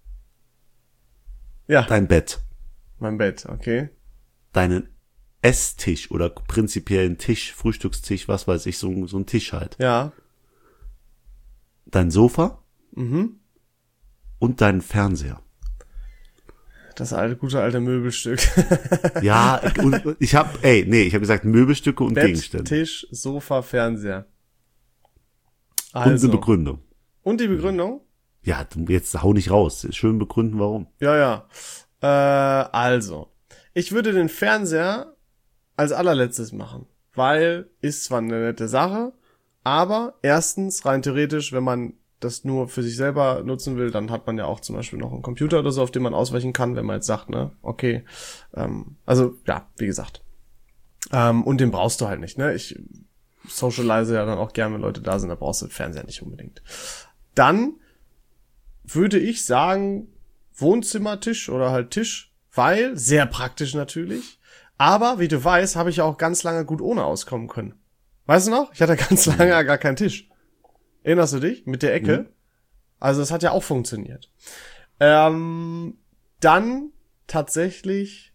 Speaker 1: Ja,
Speaker 2: Dein Bett,
Speaker 1: mein Bett, okay.
Speaker 2: deinen Esstisch oder prinzipiellen Tisch, Frühstückstisch, was weiß ich, so ein Tisch halt.
Speaker 1: Ja.
Speaker 2: Dein Sofa und deinen Fernseher.
Speaker 1: Das gute alte Möbelstück.
Speaker 2: Ja, ich habe gesagt Möbelstücke und
Speaker 1: Bett,
Speaker 2: Gegenstände.
Speaker 1: Tisch, Sofa, Fernseher.
Speaker 2: Und eine
Speaker 1: Also.
Speaker 2: Begründung.
Speaker 1: Und die Begründung?
Speaker 2: Ja, jetzt hau nicht raus. Schön begründen, warum.
Speaker 1: Ja. Also. Ich würde den Fernseher als allerletztes machen. Weil ist zwar eine nette Sache, aber erstens, rein theoretisch, wenn man das nur für sich selber nutzen will, dann hat man ja auch zum Beispiel noch einen Computer oder so, auf den man ausweichen kann, wenn man jetzt sagt, ne, okay. Also, ja, wie gesagt. Und den brauchst du halt nicht, ne? Ich socialize ja dann auch gerne, wenn Leute da sind, da brauchst du den Fernseher nicht unbedingt. Dann würde ich sagen, Wohnzimmertisch oder halt Tisch, weil, sehr praktisch natürlich, aber wie du weißt, habe ich ja auch ganz lange gut ohne auskommen können. Weißt du noch? Ich hatte ganz lange gar keinen Tisch. Erinnerst du dich? Mit der Ecke? Also das hat ja auch funktioniert. Dann tatsächlich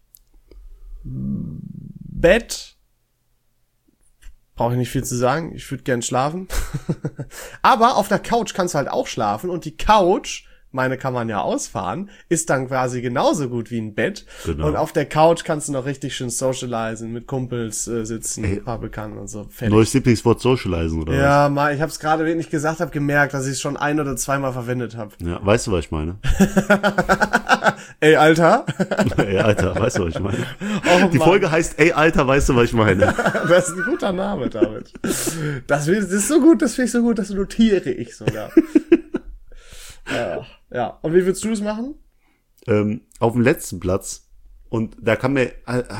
Speaker 1: Bett. Brauche ich nicht viel zu sagen. Ich würde gern schlafen. Aber auf der Couch kannst du halt auch schlafen. Und die Couch, meine kann man ja ausfahren, ist dann quasi genauso gut wie ein Bett.
Speaker 2: Genau.
Speaker 1: Und auf der Couch kannst du noch richtig schön socialisen, mit Kumpels sitzen, ein paar Bekannten und so. Fertig.
Speaker 2: Neues Lieblingswort socialisen, oder
Speaker 1: Ja, mal, ich habe es gerade, wenn ich gesagt habe, gemerkt, dass ich es schon ein- oder zweimal verwendet habe.
Speaker 2: was? Ja, weißt du, was ich meine?
Speaker 1: Ey, Alter.
Speaker 2: Ey, Alter, weißt du, was ich meine?
Speaker 1: Oh,
Speaker 2: Die
Speaker 1: Mann.
Speaker 2: Folge heißt, ey, Alter, weißt du, was ich meine?
Speaker 1: Das ist ein guter Name, David. Das ist so gut, das finde ich so gut, das notiere ich sogar. Ja, und wie würdest du es machen?
Speaker 2: Auf dem letzten Platz, und da kann mir,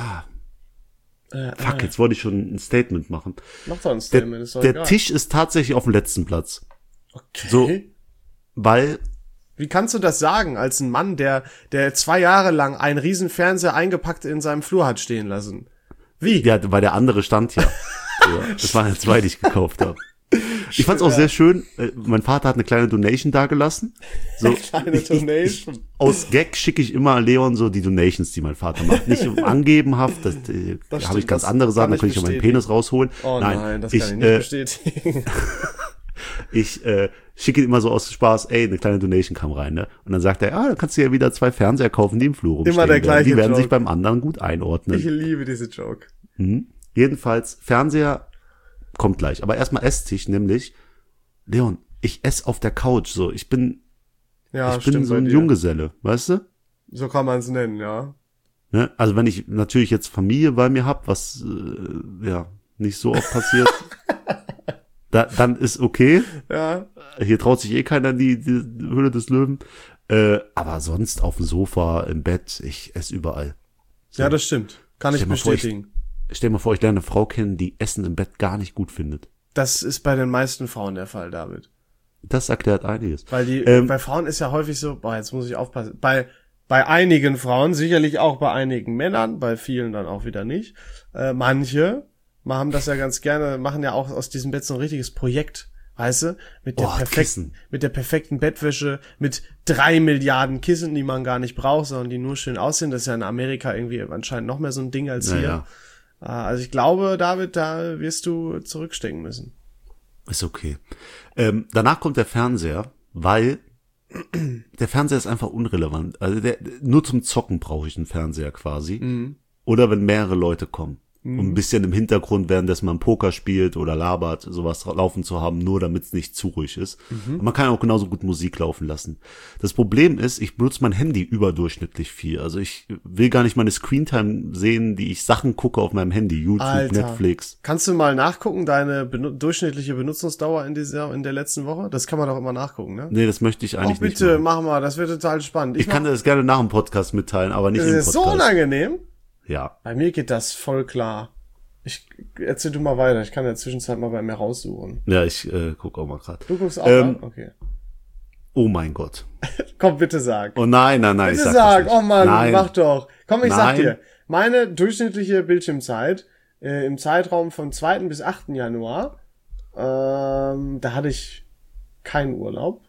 Speaker 2: fuck, jetzt wollte ich schon ein Statement machen.
Speaker 1: Mach doch ein Statement, ist doch
Speaker 2: Der
Speaker 1: egal.
Speaker 2: Tisch ist tatsächlich auf dem letzten Platz.
Speaker 1: Okay.
Speaker 2: So, weil,
Speaker 1: Wie kannst du das sagen, als ein Mann, der 2 Jahre lang einen riesen Fernseher eingepackt in seinem Flur hat stehen lassen? Wie?
Speaker 2: ja, weil der andere stand ja. So, das waren ja 2, die ich gekauft habe. Ich fand's auch sehr schön. Mein Vater hat eine kleine Donation dagelassen. So,
Speaker 1: Kleine Donation.
Speaker 2: aus Gag schicke ich immer Leon so die Donations, die mein Vater macht. Nicht angebenhaft, das habe
Speaker 1: stimmt,
Speaker 2: ich ganz
Speaker 1: das
Speaker 2: andere Sachen,
Speaker 1: kann
Speaker 2: da
Speaker 1: ich
Speaker 2: kann ich auch meinen
Speaker 1: bestätigen.
Speaker 2: Penis rausholen.
Speaker 1: Oh nein, das
Speaker 2: ich,
Speaker 1: kann ich nicht bestätigen.
Speaker 2: ich schicke ihn immer so aus Spaß, ey, eine kleine Donation kam rein, ne? Und dann sagt er, dann kannst du ja wieder 2 Fernseher kaufen, die im Flur rumstehen.
Speaker 1: Immer der
Speaker 2: werden.
Speaker 1: gleiche
Speaker 2: Die werden
Speaker 1: Joke.
Speaker 2: sich beim anderen gut einordnen.
Speaker 1: Ich liebe diese Joke.
Speaker 2: Jedenfalls, Fernseher kommt gleich. Aber erstmal Esstisch, nämlich, Leon, ich esse auf der Couch, so. Ich bin
Speaker 1: Ja,
Speaker 2: so
Speaker 1: bei
Speaker 2: ein
Speaker 1: dir.
Speaker 2: Junggeselle, weißt du?
Speaker 1: So kann man es nennen, ja.
Speaker 2: Ne? Also wenn ich natürlich jetzt Familie bei mir hab, was nicht so oft passiert, dann ist okay.
Speaker 1: Ja.
Speaker 2: Hier traut sich eh keiner in die Höhle des Löwen. Aber sonst auf dem Sofa, im Bett, ich esse überall.
Speaker 1: Ja, das stimmt. Kann ich
Speaker 2: Stell mal vor,
Speaker 1: bestätigen.
Speaker 2: Stell dir mal vor, ich lerne eine Frau kennen, die Essen im Bett gar nicht gut findet.
Speaker 1: Das ist bei den meisten Frauen der Fall, David.
Speaker 2: Das erklärt einiges.
Speaker 1: Weil bei Frauen ist ja häufig so, jetzt muss ich aufpassen, bei einigen Frauen, sicherlich auch bei einigen Männern, bei vielen dann auch wieder nicht, manche haben das ja ganz gerne, machen ja auch aus diesem Bett so ein richtiges Projekt. Weißt du? Mit
Speaker 2: Kissen.
Speaker 1: der perfekten Bettwäsche, mit 3 Milliarden Kissen, die man gar nicht braucht, sondern die nur schön aussehen. Das ist ja in Amerika irgendwie anscheinend noch mehr so ein Ding als hier. Also ich glaube, David, da wirst du zurückstecken müssen.
Speaker 2: Ist okay. Danach kommt der Fernseher, weil der Fernseher ist einfach unrelevant. Also nur zum Zocken brauche ich einen Fernseher quasi. Oder wenn mehrere Leute kommen. Um ein bisschen im Hintergrund, währenddessen man Poker spielt oder labert, sowas laufen zu haben, nur damit es nicht zu ruhig ist. Und man kann auch genauso gut Musik laufen lassen. Das Problem ist, ich benutze mein Handy überdurchschnittlich viel. Also ich will gar nicht meine Screentime sehen, die ich Sachen gucke auf meinem Handy, YouTube,
Speaker 1: Alter.
Speaker 2: Netflix.
Speaker 1: Kannst du mal nachgucken, deine durchschnittliche Benutzungsdauer in der letzten Woche? Das kann man doch immer nachgucken, ne?
Speaker 2: Nee, das möchte ich eigentlich nicht
Speaker 1: bitte,
Speaker 2: machen.
Speaker 1: mach mal, das wird total spannend.
Speaker 2: Ich kann das gerne nach dem Podcast mitteilen, aber nicht im
Speaker 1: Das
Speaker 2: Podcast.
Speaker 1: ist so unangenehm.
Speaker 2: Ja.
Speaker 1: Bei mir geht das voll klar. Erzähl du mal weiter. Ich kann in der Zwischenzeit mal bei mir raussuchen.
Speaker 2: Ja, ich guck auch mal gerade.
Speaker 1: Du guckst auch mal? Okay.
Speaker 2: Oh mein Gott.
Speaker 1: Komm, bitte sag.
Speaker 2: Oh nein.
Speaker 1: Bitte
Speaker 2: Ich
Speaker 1: sag.
Speaker 2: das nicht.
Speaker 1: Oh Mann,
Speaker 2: nein.
Speaker 1: mach doch. Komm, ich sag
Speaker 2: Nein.
Speaker 1: dir. Meine durchschnittliche Bildschirmzeit im Zeitraum von 2. bis 8. Januar, da hatte ich keinen Urlaub,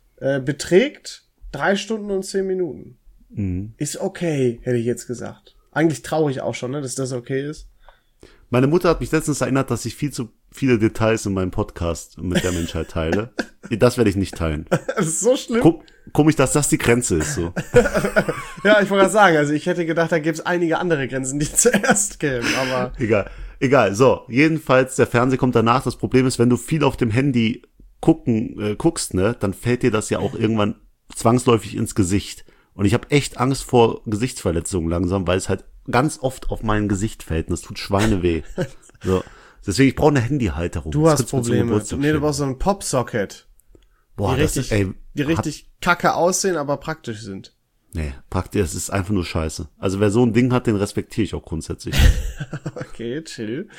Speaker 1: beträgt 3 Stunden und 10 Minuten. Ist okay, hätte ich jetzt gesagt. Eigentlich traurig auch schon, ne, dass das okay ist.
Speaker 2: Meine Mutter hat mich letztens erinnert, dass ich viel zu viele Details in meinem Podcast mit der Menschheit teile. Das werde ich nicht teilen.
Speaker 1: Das ist so schlimm.
Speaker 2: Komisch, dass das die Grenze ist, so.
Speaker 1: Ja, ich wollte gerade sagen, also ich hätte gedacht, da gibt's einige andere Grenzen, die zuerst kämen, aber...
Speaker 2: Egal. So, jedenfalls, der Fernseher kommt danach. Das Problem ist, wenn du viel auf dem Handy guckst, ne, dann fällt dir das ja auch irgendwann zwangsläufig ins Gesicht. Und ich habe echt Angst vor Gesichtsverletzungen langsam, weil es halt ganz oft auf mein Gesicht fällt und das tut Schweineweh. So. Deswegen, ich brauche eine Handyhalterung.
Speaker 1: Du hast Probleme. Nee, du brauchst so einen Popsocket.
Speaker 2: Boah,
Speaker 1: die richtig kacke aussehen, aber praktisch sind.
Speaker 2: Nee, praktisch, es ist einfach nur scheiße. Also wer so ein Ding hat, den respektiere ich auch grundsätzlich.
Speaker 1: Okay, chill.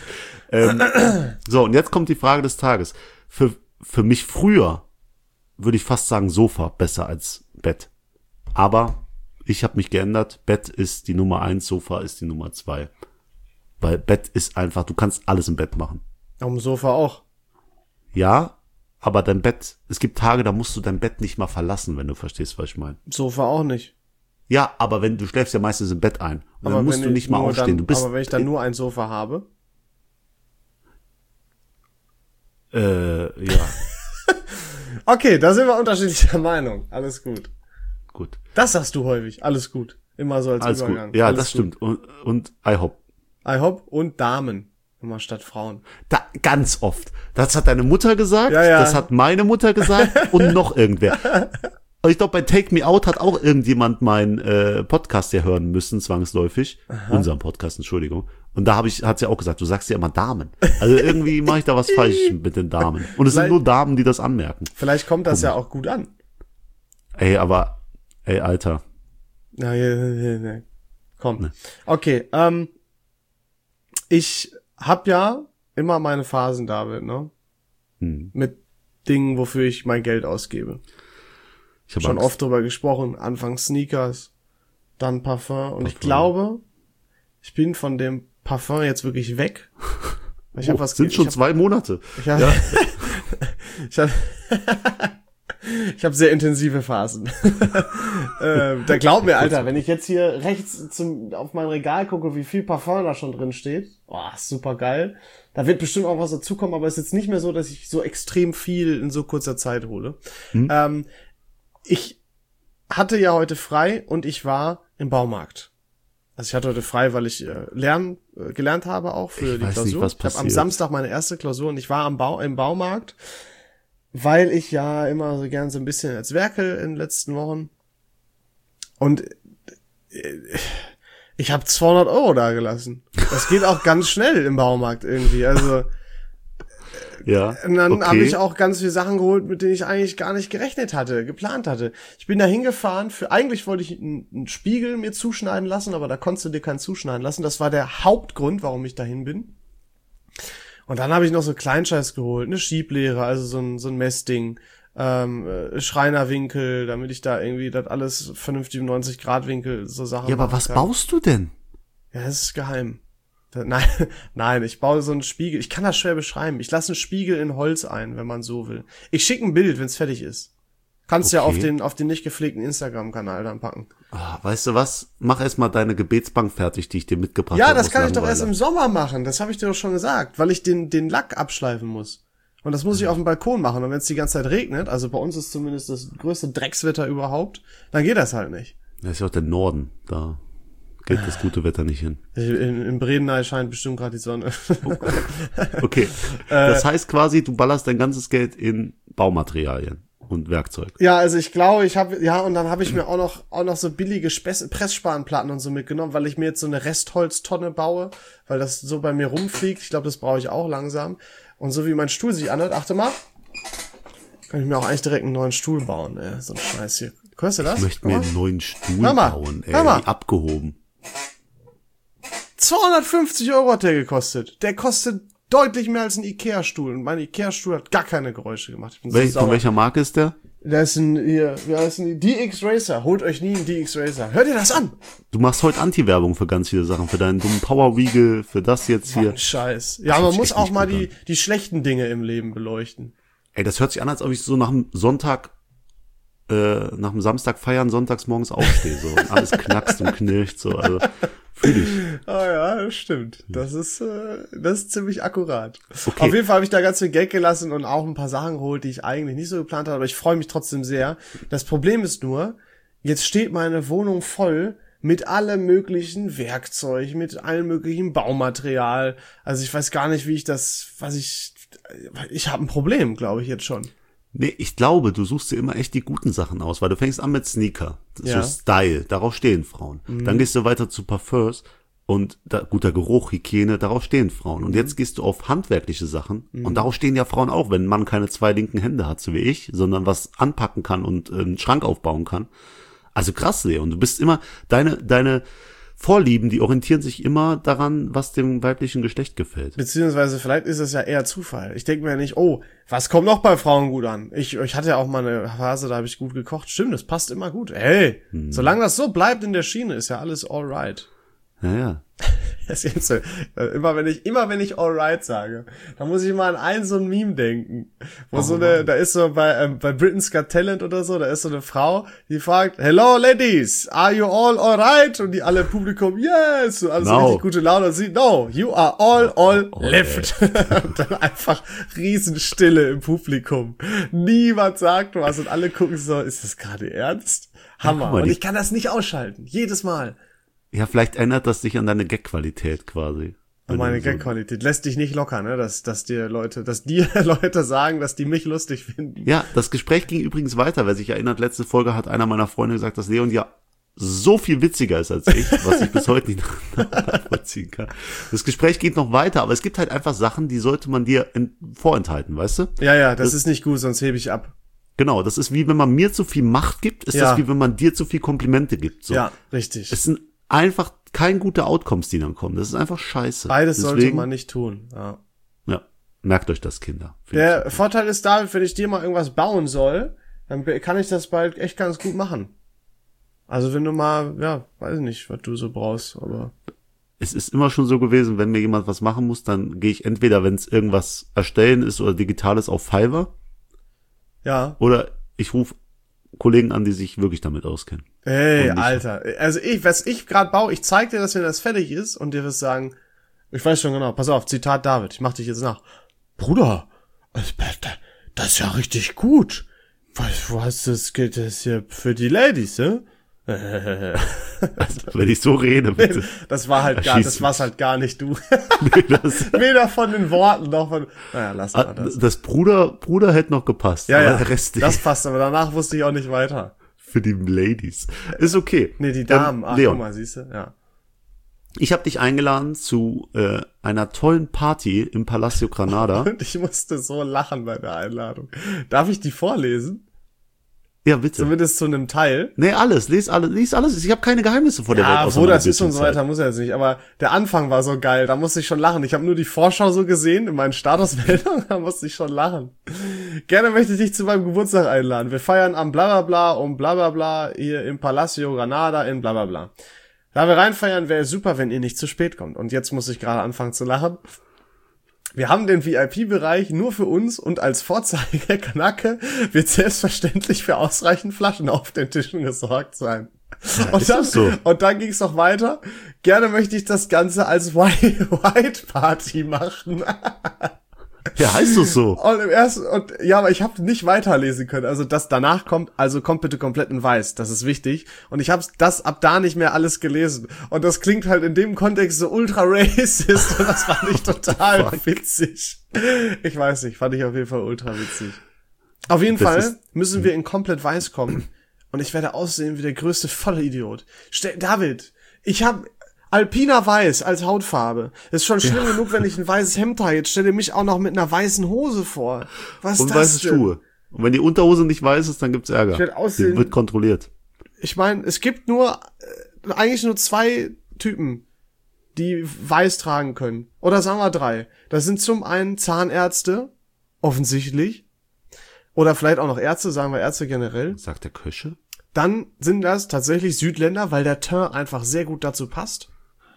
Speaker 2: So, und jetzt kommt die Frage des Tages. Für mich früher würde ich fast sagen Sofa besser als Bett. Aber ich habe mich geändert. Bett ist die Nummer 1, Sofa ist die Nummer 2. Weil Bett ist einfach, du kannst alles im Bett machen.
Speaker 1: Am Sofa auch.
Speaker 2: Ja, aber dein Bett, es gibt Tage, da musst du dein Bett nicht mal verlassen, wenn du verstehst, was ich meine.
Speaker 1: Sofa auch nicht.
Speaker 2: Ja, aber du schläfst ja meistens im Bett ein. Und dann musst du nicht mal aufstehen.
Speaker 1: Aber wenn ich dann nur ein Sofa habe?
Speaker 2: Ja.
Speaker 1: Okay, da sind wir unterschiedlicher Meinung. Alles gut.
Speaker 2: Gut.
Speaker 1: Das sagst du häufig. Alles gut. Immer so als
Speaker 2: Alles
Speaker 1: Übergang.
Speaker 2: gut. Ja,
Speaker 1: alles
Speaker 2: das
Speaker 1: gut.
Speaker 2: stimmt. Und IHOP.
Speaker 1: IHOP und Damen. Immer statt Frauen.
Speaker 2: Da, ganz oft. Das hat deine Mutter gesagt,
Speaker 1: Ja.
Speaker 2: das hat meine Mutter gesagt und noch irgendwer. Und ich glaube, bei Take Me Out hat auch irgendjemand meinen Podcast ja hören müssen, zwangsläufig. Unseren Podcast, Entschuldigung. Und da hat sie auch gesagt, du sagst ja immer Damen. Also irgendwie mache ich da was falsch mit den Damen. Und es sind nur Damen, die das anmerken.
Speaker 1: Vielleicht kommt das ja auch gut an.
Speaker 2: Ey, Alter.
Speaker 1: Ja. Komm.
Speaker 2: Ne.
Speaker 1: Okay, ich hab ja immer meine Phasen, David, ne? Mit Dingen, wofür ich mein Geld ausgebe.
Speaker 2: Ich habe
Speaker 1: Schon oft drüber gesprochen. Anfangs Sneakers, dann Parfum. Und ich glaube, ich bin von dem Parfum jetzt wirklich weg. Ich hab
Speaker 2: sind schon 2 Monate.
Speaker 1: Ich hab sehr intensive Phasen. Da glaub mir, Alter, wenn ich jetzt hier rechts auf mein Regal gucke, wie viel Parfum da schon drin steht, super geil. Da wird bestimmt auch was dazukommen, aber es ist jetzt nicht mehr so, dass ich so extrem viel in so kurzer Zeit hole. Ich hatte ja heute frei und ich war im Baumarkt. Also ich hatte heute frei, weil ich gelernt habe auch für die Klausur.
Speaker 2: Nicht, was
Speaker 1: ich habe
Speaker 2: passiert.
Speaker 1: am Samstag meine erste Klausur und ich war im Baumarkt, weil ich ja immer so gern so ein bisschen als Werkel in den letzten Wochen. Und ich habe 200 € da gelassen. Das geht auch ganz schnell im Baumarkt irgendwie. Also
Speaker 2: Ja.
Speaker 1: und dann
Speaker 2: okay.
Speaker 1: habe ich auch ganz viele Sachen geholt, mit denen ich eigentlich gar nicht geplant hatte. Ich bin da hingefahren, eigentlich wollte ich einen Spiegel mir zuschneiden lassen, aber da konntest du dir keinen zuschneiden lassen. Das war der Hauptgrund, warum ich dahin bin. Und dann habe ich noch so Kleinscheiß geholt, eine Schieblehre, also so ein Messding, Schreinerwinkel, damit ich da irgendwie das alles vernünftig im 90-Grad-Winkel so Sachen
Speaker 2: Ja, aber
Speaker 1: machen
Speaker 2: was
Speaker 1: kann.
Speaker 2: baust du denn?
Speaker 1: Ja, das ist geheim. Nein, ich baue so einen Spiegel. Ich kann das schwer beschreiben. Ich lasse einen Spiegel in Holz ein, wenn man so will. Ich schicke ein Bild, wenn es fertig ist. Kannst ja auf den nicht gepflegten Instagram-Kanal dann packen.
Speaker 2: Weißt du was? Mach erst mal deine Gebetsbank fertig, die ich dir mitgebracht
Speaker 1: Ja,
Speaker 2: habe.
Speaker 1: das kann ich doch erst im Sommer machen. Das habe ich dir doch schon gesagt, weil ich den Lack abschleifen muss. Und das muss ich auf dem Balkon machen. Und wenn es die ganze Zeit regnet, also bei uns ist zumindest das größte Dreckswetter überhaupt, dann geht das halt nicht.
Speaker 2: Das ist ja auch der Norden. Da geht das gute Wetter nicht hin.
Speaker 1: In Bredeney scheint bestimmt gerade die Sonne.
Speaker 2: Okay. Das heißt quasi, du ballerst dein ganzes Geld in Baumaterialien und Werkzeug.
Speaker 1: Ja, also ich glaube, und dann habe ich mir auch noch so billige Pressspanplatten und so mitgenommen, weil ich mir jetzt so eine Restholztonne baue, weil das so bei mir rumfliegt. Ich glaube, das brauche ich auch langsam. Und so wie mein Stuhl sich anhört, achte mal, kann ich mir auch eigentlich direkt einen neuen Stuhl bauen, ey. So ein Scheiß hier. Hörst du das?
Speaker 2: Ich möchte mir einen neuen Stuhl bauen, ey.
Speaker 1: Hör mal.
Speaker 2: Abgehoben.
Speaker 1: 250 € hat der gekostet. Der kostet deutlich mehr als ein Ikea-Stuhl. Und mein Ikea-Stuhl hat gar keine Geräusche gemacht. Ich bin so
Speaker 2: Von
Speaker 1: sauer.
Speaker 2: welcher Marke ist der?
Speaker 1: Der ist wie heißen die? DX Racer. Holt euch nie einen DX Racer. Hört ihr das an?
Speaker 2: Du machst heute Anti-Werbung für ganz viele Sachen. Für deinen dummen Power-Riegel, für das jetzt hier.
Speaker 1: Scheiß. Ja, man muss auch mal die schlechten Dinge im Leben beleuchten.
Speaker 2: Ey, das hört sich an, als ob ich so nach dem Samstag feiern, sonntags morgens aufstehe, so. Und alles knackst und knirscht, so, also, fühl ich.
Speaker 1: Ah ja, das stimmt. Das ist ziemlich akkurat.
Speaker 2: Okay.
Speaker 1: Auf jeden Fall habe ich da ganz viel Geld gelassen und auch ein paar Sachen geholt, die ich eigentlich nicht so geplant hatte, aber ich freue mich trotzdem sehr. Das Problem ist nur, jetzt steht meine Wohnung voll mit allem möglichen Werkzeug, mit allem möglichen Baumaterial. Also ich weiß gar nicht, wie ich habe ein Problem, glaube ich jetzt schon.
Speaker 2: Nee, ich glaube, du suchst dir immer echt die guten Sachen aus, weil du fängst an mit Sneaker,
Speaker 1: Ja.
Speaker 2: so Style, darauf stehen Frauen. Dann gehst du weiter zu Parfums und guter Geruch, Hygiene, darauf stehen Frauen. Und jetzt gehst du auf handwerkliche Sachen und darauf stehen ja Frauen auch, wenn ein Mann keine 2 linken Hände hat, so wie ich, sondern was anpacken kann und einen Schrank aufbauen kann. Also krass, Leo. Und du bist immer, deine Vorlieben, die orientieren sich immer daran, was dem weiblichen Geschlecht gefällt.
Speaker 1: Beziehungsweise vielleicht ist es ja eher Zufall. Ich denke mir ja nicht, oh, was kommt noch bei Frauen gut an? Ich hatte ja auch mal eine Phase, da habe ich gut gekocht. Stimmt, das passt immer gut. Hey, solange das so bleibt in der Schiene, ist ja alles alright.
Speaker 2: Ja.
Speaker 1: Das ist jetzt so, immer wenn ich alright sage, dann muss ich mal an so ein Meme denken. Wo da ist so bei Britain's Got Talent oder so, da ist so eine Frau, die fragt, hello ladies, are you all alright? Und die alle im Publikum, yes, und alles so richtig gute Laune. Und sie, no, you are all left. Und dann einfach Riesenstille im Publikum. Niemand sagt was und alle gucken so, ist das gerade ernst? Hammer. Und ich kann das nicht ausschalten. Jedes Mal.
Speaker 2: Ja, vielleicht ändert das sich an deine Gag-Qualität quasi.
Speaker 1: Und meine Gag-Qualität lässt dich nicht locker, ne? Dass dir Leute sagen, dass die mich lustig finden.
Speaker 2: Ja, das Gespräch ging übrigens weiter. Wer sich erinnert, letzte Folge hat einer meiner Freunde gesagt, dass Leon ja so viel witziger ist als ich, was ich bis heute nicht nachvollziehen kann. Das Gespräch geht noch weiter, aber es gibt halt einfach Sachen, die sollte man dir vorenthalten, weißt du?
Speaker 1: Ja, das ist nicht gut, sonst hebe ich ab.
Speaker 2: Genau, das ist wie wenn man mir zu viel Macht gibt, ist das wie wenn man dir zu viel Komplimente gibt. So.
Speaker 1: Ja, richtig.
Speaker 2: Es sind einfach keine gute Outcomes, die dann kommen. Das ist einfach scheiße.
Speaker 1: Beides sollte man nicht tun.
Speaker 2: Ja, merkt euch das, Kinder.
Speaker 1: Der Vorteil ist da, wenn ich dir mal irgendwas bauen soll, dann kann ich das bald echt ganz gut machen. Also wenn du mal, weiß ich nicht, was du so brauchst, aber...
Speaker 2: Es ist immer schon so gewesen, wenn mir jemand was machen muss, dann gehe ich entweder, wenn es irgendwas erstellen ist oder Digitales, auf Fiverr.
Speaker 1: Ja.
Speaker 2: Oder ich rufe Kollegen an, die sich wirklich damit auskennen.
Speaker 1: Ey, Alter. Also was ich gerade baue, ich zeig dir das, wenn das fertig ist und dir wirst sagen, ich weiß schon genau, pass auf, Zitat David, ich mach dich jetzt nach. Bruder, das ist ja richtig gut. Was das geht das hier für die Ladies, ne?
Speaker 2: Also, wenn ich so rede, bitte.
Speaker 1: Das war's halt gar nicht du. Weder von den Worten noch von, lass mal das.
Speaker 2: Das Bruder hätte noch gepasst.
Speaker 1: Ja,
Speaker 2: aber
Speaker 1: ja,
Speaker 2: der Rest nicht.
Speaker 1: Das passt, aber danach wusste ich auch nicht weiter.
Speaker 2: Für die Ladies. Ist okay.
Speaker 1: Nee, die Damen.
Speaker 2: Leon,
Speaker 1: guck mal, siehst du, ja.
Speaker 2: Ich habe dich eingeladen zu einer tollen Party im Palacio Granada.
Speaker 1: Und ich musste so lachen bei der Einladung. Darf ich die vorlesen?
Speaker 2: Ja, bitte.
Speaker 1: Zumindest zu einem Teil.
Speaker 2: Nee, lies alles. Ich habe keine Geheimnisse vor der Welt.
Speaker 1: Ja, wo das ist und so weiter, muss er jetzt nicht. Aber der Anfang war so geil, da musste ich schon lachen. Ich habe nur die Vorschau so gesehen in meinen Statusmeldungen, da musste ich schon lachen. Gerne möchte ich dich zu meinem Geburtstag einladen. Wir feiern am Blablabla um Blablabla hier im Palacio Granada in Blablabla. Da wir reinfeiern, wäre es super, wenn ihr nicht zu spät kommt. Und jetzt muss ich gerade anfangen zu lachen. Wir haben den VIP-Bereich nur für uns und als Vorzeige-Knacke wird selbstverständlich für ausreichend Flaschen auf den Tischen gesorgt sein. Und dann ging's noch weiter. Gerne möchte ich das Ganze als White Party machen.
Speaker 2: Ja, heißt es so.
Speaker 1: Aber ich habe nicht weiterlesen können. Also das danach kommt bitte komplett in weiß. Das ist wichtig. Und ich habe das ab da nicht mehr alles gelesen. Und das klingt halt in dem Kontext so ultra racist. Und das fand ich total witzig. Ich weiß nicht, fand ich auf jeden Fall ultra witzig. Auf jeden Fall müssen wir in komplett weiß kommen. Und ich werde aussehen wie der größte Vollidiot. David, ich habe Alpina Weiß als Hautfarbe. Ist schon schlimm genug, wenn ich ein weißes Hemd trage. Jetzt stell dir mich auch noch mit einer weißen Hose vor. Was ist das
Speaker 2: weiße
Speaker 1: denn?
Speaker 2: Schuhe. Und wenn die Unterhose nicht weiß ist, dann gibt's Ärger.
Speaker 1: Ich werde aussehen.
Speaker 2: Die wird kontrolliert.
Speaker 1: Ich meine, es gibt eigentlich nur 2 Typen, die weiß tragen können. Oder sagen wir 3. Das sind zum einen Zahnärzte, offensichtlich. Oder vielleicht auch noch Ärzte, sagen wir Ärzte generell.
Speaker 2: Sagt der Köche?
Speaker 1: Dann sind das tatsächlich Südländer, weil der Teint einfach sehr gut dazu passt.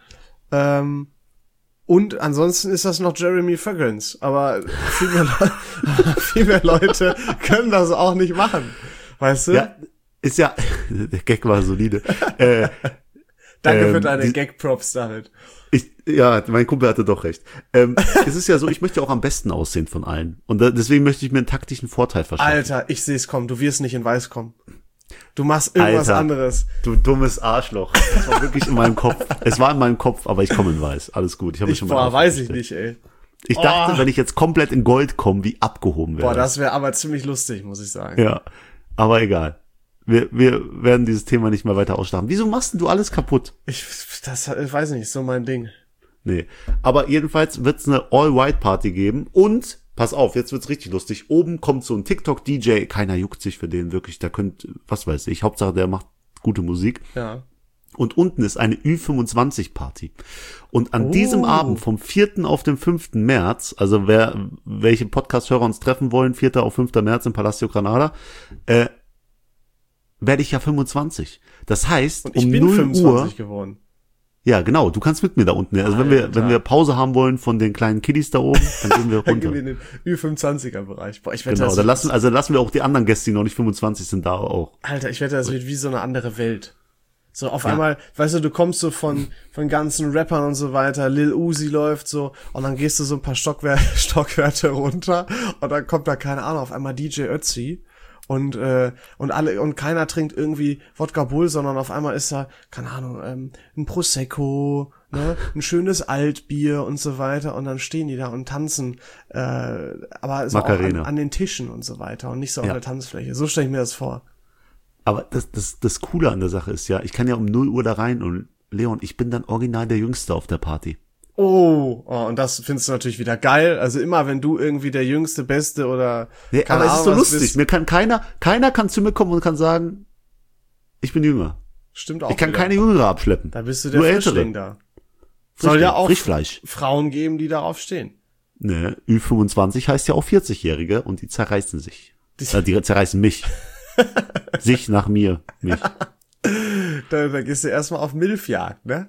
Speaker 1: Und ansonsten ist das noch Jeremy Fragrance. Aber viel mehr Leute können das auch nicht machen. Weißt du?
Speaker 2: Ja, ist ja, der Gag war solide.
Speaker 1: Danke für deine Gag-Props, David.
Speaker 2: Mein Kumpel hatte doch recht. Es ist ja so, ich möchte auch am besten aussehen von allen. Und deswegen möchte ich mir einen taktischen Vorteil verschaffen.
Speaker 1: Alter, ich seh's kommen. Du wirst nicht in weiß kommen. Du machst irgendwas anderes.
Speaker 2: Du dummes Arschloch. Das war wirklich in meinem Kopf. Es war in meinem Kopf, aber ich komme in weiß. Alles gut. Ich habe mich schon mal
Speaker 1: weiß ich nicht, ey.
Speaker 2: Ich dachte, wenn ich jetzt komplett in Gold komme, wie abgehoben wäre.
Speaker 1: Boah, das wäre aber ziemlich lustig, muss ich sagen.
Speaker 2: Ja, aber egal. Wir werden dieses Thema nicht mehr weiter ausschlagen. Wieso machst denn du alles kaputt?
Speaker 1: Ich weiß nicht, so mein Ding.
Speaker 2: Nee, aber jedenfalls wird's eine All-White-Party geben und pass auf, jetzt wird's richtig lustig. Oben kommt so ein TikTok-DJ, keiner juckt sich für den wirklich, da was weiß ich, Hauptsache der macht gute Musik.
Speaker 1: Ja.
Speaker 2: Und unten ist eine Ü25-Party. Und an diesem Abend vom 4. auf den 5. März, also welche Podcast-Hörer uns treffen wollen, 4. auf 5. März im Palacio Granada, werde ich ja 25. Das heißt,
Speaker 1: und ich bin
Speaker 2: 0
Speaker 1: 25
Speaker 2: Uhr
Speaker 1: geworden.
Speaker 2: Ja, genau, du kannst mit mir da unten. Also wenn wir Pause haben wollen von den kleinen Kiddies da oben, dann gehen wir runter.
Speaker 1: Dann gehen wir in den Ü25er-Bereich. Boah, ich wette,
Speaker 2: genau, lassen wir auch die anderen Gäste, die noch nicht 25 sind, da auch.
Speaker 1: Alter, ich wette, das wird wie so eine andere Welt. So auf einmal, weißt du, du kommst so von ganzen Rappern und so weiter, Lil Uzi läuft so und dann gehst du so ein paar Stockwerte runter und dann kommt da, keine Ahnung, auf einmal DJ Ötzi und keiner trinkt irgendwie Wodka Bull, sondern auf einmal ist da, keine Ahnung, ein Prosecco, ne, ein schönes Altbier und so weiter und dann stehen die da und tanzen, aber so auch an den Tischen und so weiter und nicht so auf der Tanzfläche. So stelle ich mir das vor.
Speaker 2: Aber das Coole an der Sache ist ja, ich kann ja um 0 Uhr da rein und Leon, ich bin dann original der Jüngste auf der Party.
Speaker 1: Oh, und das findest du natürlich wieder geil. Also immer, wenn du irgendwie der Jüngste, Beste oder
Speaker 2: nee, aber es ist so lustig. Mir kann keiner kann zu mir kommen und kann sagen, ich bin jünger.
Speaker 1: Stimmt auch.
Speaker 2: Ich kann keine Jüngere abschleppen.
Speaker 1: Da bist du der Frischling da. Soll ja auch
Speaker 2: Frischfleisch.
Speaker 1: Frauen geben, die darauf stehen.
Speaker 2: Ne, Ü25 heißt ja auch 40-Jährige und die zerreißen sich. Die zerreißen mich. Sich nach mir, mich.
Speaker 1: Da gehst du erstmal auf Milfjagd, ne?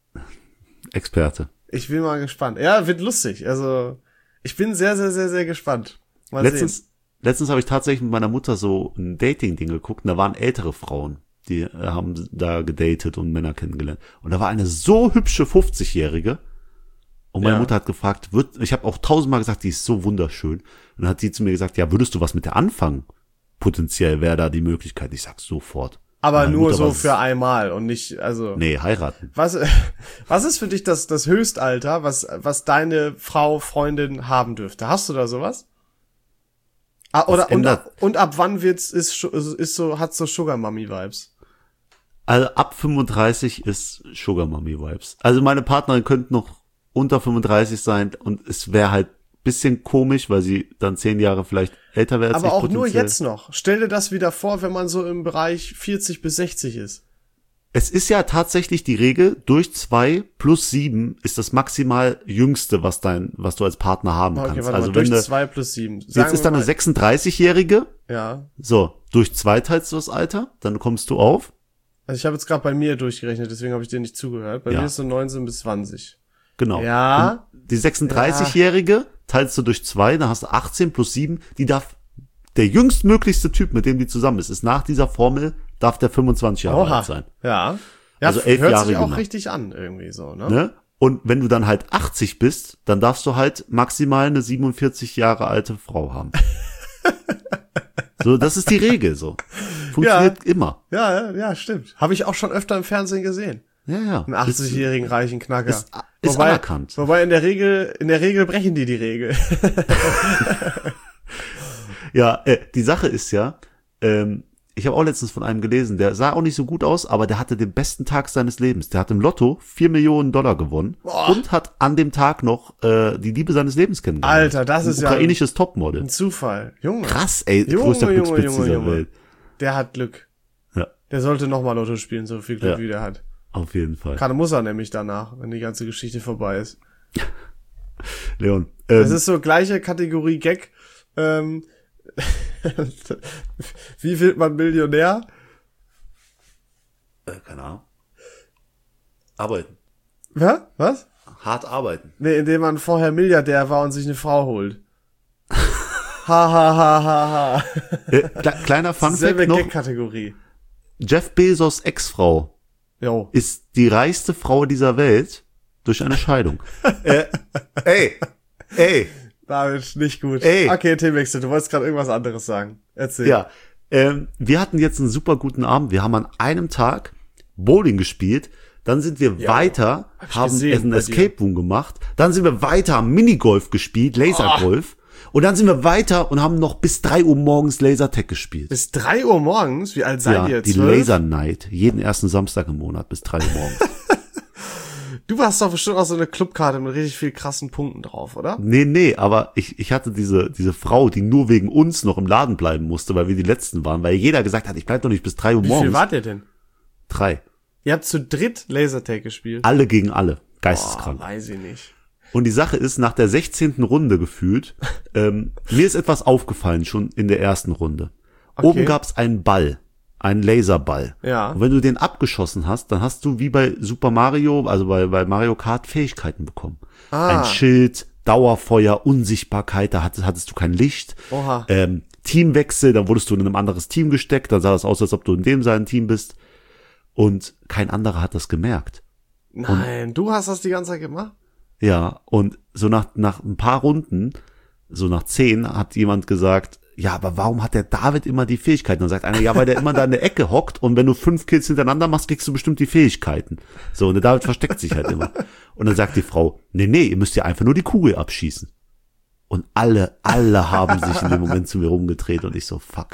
Speaker 2: Experte.
Speaker 1: Ich bin mal gespannt. Ja, wird lustig. Also, ich bin sehr, sehr, sehr, sehr gespannt.
Speaker 2: Letztens habe ich tatsächlich mit meiner Mutter so ein Dating-Ding geguckt und da waren ältere Frauen, die haben da gedatet und Männer kennengelernt. Und da war eine so hübsche 50-Jährige und meine Mutter hat gefragt, ich habe auch 1000-mal gesagt, die ist so wunderschön. Und dann hat sie zu mir gesagt, ja, würdest du was mit der anfangen? Potenziell wäre da die Möglichkeit. Ich sag sofort.
Speaker 1: Aber nur so für einmal und nicht, also.
Speaker 2: Nee, heiraten.
Speaker 1: Was ist für dich das Höchstalter, was deine Frau, Freundin haben dürfte? Hast du da sowas? Und ab wann hat's so Sugar Mommy Vibes?
Speaker 2: Also ab 35 ist Sugar Mommy Vibes. Also meine Partnerin könnte noch unter 35 sein und es wäre halt bisschen komisch, weil sie dann 10 Jahre vielleicht älter wäre als ich.
Speaker 1: Aber auch nur jetzt noch. Stell dir das wieder vor, wenn man so im Bereich 40 bis 60 ist.
Speaker 2: Es ist ja tatsächlich die Regel, durch 2 plus 7 ist das maximal Jüngste, was du als Partner haben kannst.
Speaker 1: Warte
Speaker 2: also
Speaker 1: mal,
Speaker 2: wenn
Speaker 1: durch 2 plus 7.
Speaker 2: Jetzt ist da eine 36-Jährige.
Speaker 1: Ja.
Speaker 2: So, durch 2 teilst du das Alter, dann kommst du auf
Speaker 1: Also ich habe jetzt gerade bei mir durchgerechnet, deswegen habe ich dir nicht zugehört. Bei
Speaker 2: Ja.
Speaker 1: mir ist so 19 bis 20.
Speaker 2: Genau.
Speaker 1: Ja.
Speaker 2: Und die 36-Jährige teilst du durch 2, dann hast du 18 plus 7. Die darf, der jüngstmöglichste Typ, mit dem die zusammen ist nach dieser Formel, darf der 25 Jahre alt sein.
Speaker 1: Ja.
Speaker 2: Also 11
Speaker 1: hört
Speaker 2: Jahre
Speaker 1: sich auch
Speaker 2: jünger.
Speaker 1: richtig an, irgendwie so, ne?
Speaker 2: Ne? Und wenn du dann halt 80 bist, dann darfst du halt maximal eine 47 Jahre alte Frau haben. So, das ist die Regel, so. Funktioniert immer.
Speaker 1: Ja, stimmt. Habe ich auch schon öfter im Fernsehen gesehen.
Speaker 2: Ja.
Speaker 1: Einen 80-jährigen reichen Knacker.
Speaker 2: Ist anerkannt.
Speaker 1: Wobei in der Regel brechen die Regel.
Speaker 2: Ja, die Sache ist ja, ich habe auch letztens von einem gelesen, der sah auch nicht so gut aus, aber der hatte den besten Tag seines Lebens. Der hat im Lotto $4 Millionen gewonnen und hat an dem Tag noch die Liebe seines Lebens kennengelernt.
Speaker 1: Alter, das ist ja
Speaker 2: ukrainisches Topmodel.
Speaker 1: ein Zufall. Junge.
Speaker 2: Krass, ey, größter Glückspitz dieser Welt.
Speaker 1: Der hat Glück.
Speaker 2: Ja,
Speaker 1: Der sollte nochmal Lotto spielen, so viel Glück
Speaker 2: Ja.
Speaker 1: wie der hat.
Speaker 2: auf jeden Fall.
Speaker 1: Gerade muss er nämlich danach, wenn die ganze Geschichte vorbei ist.
Speaker 2: Leon,
Speaker 1: Das ist so gleiche Kategorie Gag. Wie wird man Millionär?
Speaker 2: keine Ahnung. Arbeiten.
Speaker 1: Hä? Was?
Speaker 2: Hart arbeiten.
Speaker 1: Nee, indem man vorher Milliardär war und sich eine Frau holt. Ha, ha, ha, ha, ha.
Speaker 2: Kleiner Funfact
Speaker 1: Selbe
Speaker 2: noch,
Speaker 1: Gag-Kategorie.
Speaker 2: Jeff Bezos Ex-Frau
Speaker 1: Jo.
Speaker 2: ist die reichste Frau dieser Welt durch eine Scheidung. Ey,
Speaker 1: David, nicht gut.
Speaker 2: Ey.
Speaker 1: Okay, Themenwechsel. Du wolltest gerade irgendwas anderes sagen. Erzähl.
Speaker 2: ja. Wir hatten jetzt einen super guten Abend. Wir haben an einem Tag Bowling gespielt. Dann sind wir weiter, haben
Speaker 1: gesehen
Speaker 2: einen
Speaker 1: bei
Speaker 2: Escape Room gemacht. Dann sind wir weiter, haben Minigolf gespielt, Lasergolf. Und dann sind wir weiter und haben noch bis 3 Uhr morgens Lasertag gespielt.
Speaker 1: Bis 3 Uhr morgens? Wie alt seid ihr?
Speaker 2: Die
Speaker 1: 12?
Speaker 2: Laser Night. Jeden ersten Samstag im Monat bis 3 Uhr morgens.
Speaker 1: Du hast doch bestimmt auch so eine Clubkarte mit richtig viel krassen Punkten drauf, oder?
Speaker 2: Nee, aber ich hatte diese Frau, die nur wegen uns noch im Laden bleiben musste, weil wir die Letzten waren, weil jeder gesagt hat, ich bleib doch nicht bis 3 Uhr
Speaker 1: Wie
Speaker 2: morgens.
Speaker 1: viel wart ihr denn?
Speaker 2: 3.
Speaker 1: Ihr habt zu dritt Lasertag gespielt.
Speaker 2: Alle gegen alle. Geisteskrank.
Speaker 1: Weiß ich nicht.
Speaker 2: Und die Sache ist, nach der 16. Runde gefühlt, mir ist etwas aufgefallen, schon in der ersten Runde. Oben gab's einen Ball, einen Laserball.
Speaker 1: Ja.
Speaker 2: Und wenn du den abgeschossen hast, dann hast du wie bei Super Mario, also bei Mario Kart, Fähigkeiten bekommen. Ein Schild, Dauerfeuer, Unsichtbarkeit, da hattest du kein Licht.
Speaker 1: Oha.
Speaker 2: Teamwechsel, dann wurdest du in ein anderes Team gesteckt, dann sah das aus, als ob du in dem seinen Team bist. Und kein anderer hat das gemerkt.
Speaker 1: Nein, du hast das die ganze Zeit gemacht?
Speaker 2: Ja, und so nach ein paar Runden, so nach 10, hat jemand gesagt, ja, aber warum hat der David immer die Fähigkeiten? Dann sagt einer, ja, weil der immer da in der Ecke hockt und wenn du 5 Kills hintereinander machst, kriegst du bestimmt die Fähigkeiten. So, und der David versteckt sich halt immer. Und dann sagt die Frau, nee, ihr müsst ja einfach nur die Kugel abschießen. Und alle haben sich in dem Moment zu mir rumgedreht und ich so, fuck.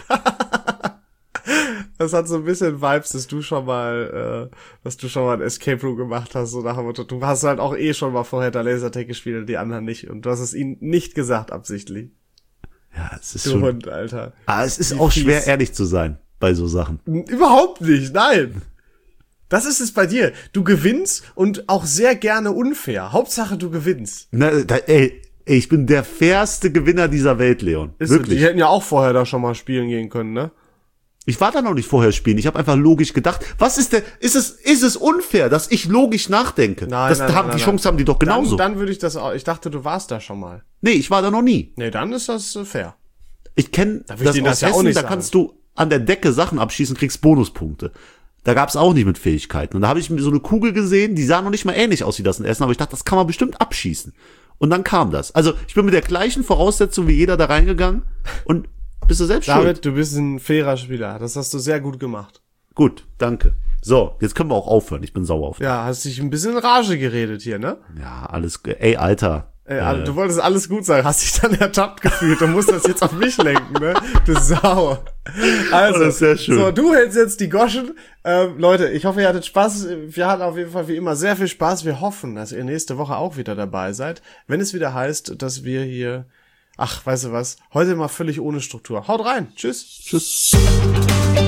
Speaker 1: Das hat so ein bisschen Vibes, dass du schon mal ein Escape Room gemacht hast, so nach dem Motto, du hast halt auch schon mal vorher da Lasertag gespielt und die anderen nicht. Und du hast es ihnen nicht gesagt, absichtlich.
Speaker 2: Ja, es ist
Speaker 1: Du
Speaker 2: schon,
Speaker 1: Hund, Alter.
Speaker 2: es ist
Speaker 1: Wie
Speaker 2: auch
Speaker 1: fies.
Speaker 2: schwer, ehrlich zu sein bei so Sachen.
Speaker 1: Überhaupt nicht, nein. Das ist es bei dir. Du gewinnst und auch sehr gerne unfair. Hauptsache, du gewinnst.
Speaker 2: Ich bin der fairste Gewinner dieser Welt, Leon.
Speaker 1: Ist so,
Speaker 2: Wirklich.
Speaker 1: die hätten ja auch vorher da schon mal spielen gehen können, ne?
Speaker 2: Ich war da noch nicht vorher spielen. Ich habe einfach logisch gedacht, was ist denn, ist es unfair, dass ich logisch nachdenke?
Speaker 1: Nein,
Speaker 2: Die Chance haben die doch genauso.
Speaker 1: Dann würde ich das auch, ich dachte, du warst da schon mal.
Speaker 2: Nee, ich war da noch nie.
Speaker 1: Nee, dann ist das fair.
Speaker 2: Ich kenne
Speaker 1: Da will ich
Speaker 2: das
Speaker 1: denen
Speaker 2: aus
Speaker 1: das ja auch
Speaker 2: Hessen,
Speaker 1: nicht
Speaker 2: da
Speaker 1: sagen.
Speaker 2: kannst du an der Decke Sachen abschießen, kriegst Bonuspunkte. Da gab's auch nicht mit Fähigkeiten. Und da habe ich mir so eine Kugel gesehen, die sah noch nicht mal ähnlich aus wie das in Essen, aber ich dachte, das kann man bestimmt abschießen. Und dann kam das. Also ich bin mit der gleichen Voraussetzung wie jeder da reingegangen und bist du selbst schuld.
Speaker 1: David, du bist ein fairer Spieler. Das hast du sehr gut gemacht.
Speaker 2: Gut, danke. So, jetzt können wir auch aufhören. Ich bin sauer auf dich.
Speaker 1: Ja, hast dich ein bisschen in Rage geredet hier, ne?
Speaker 2: Ja, ey, Alter.
Speaker 1: Du wolltest alles gut sagen, hast dich dann ertappt gefühlt und musst das jetzt auf mich lenken, ne? Du Sau. Also,
Speaker 2: Das ist sehr schön.
Speaker 1: so, du hältst jetzt die Goschen. Leute, ich hoffe, ihr hattet Spaß. Wir hatten auf jeden Fall wie immer sehr viel Spaß. Wir hoffen, dass ihr nächste Woche auch wieder dabei seid, wenn es wieder heißt, dass wir hier, weißt du was, heute mal völlig ohne Struktur. Haut rein. Tschüss.
Speaker 2: Tschüss.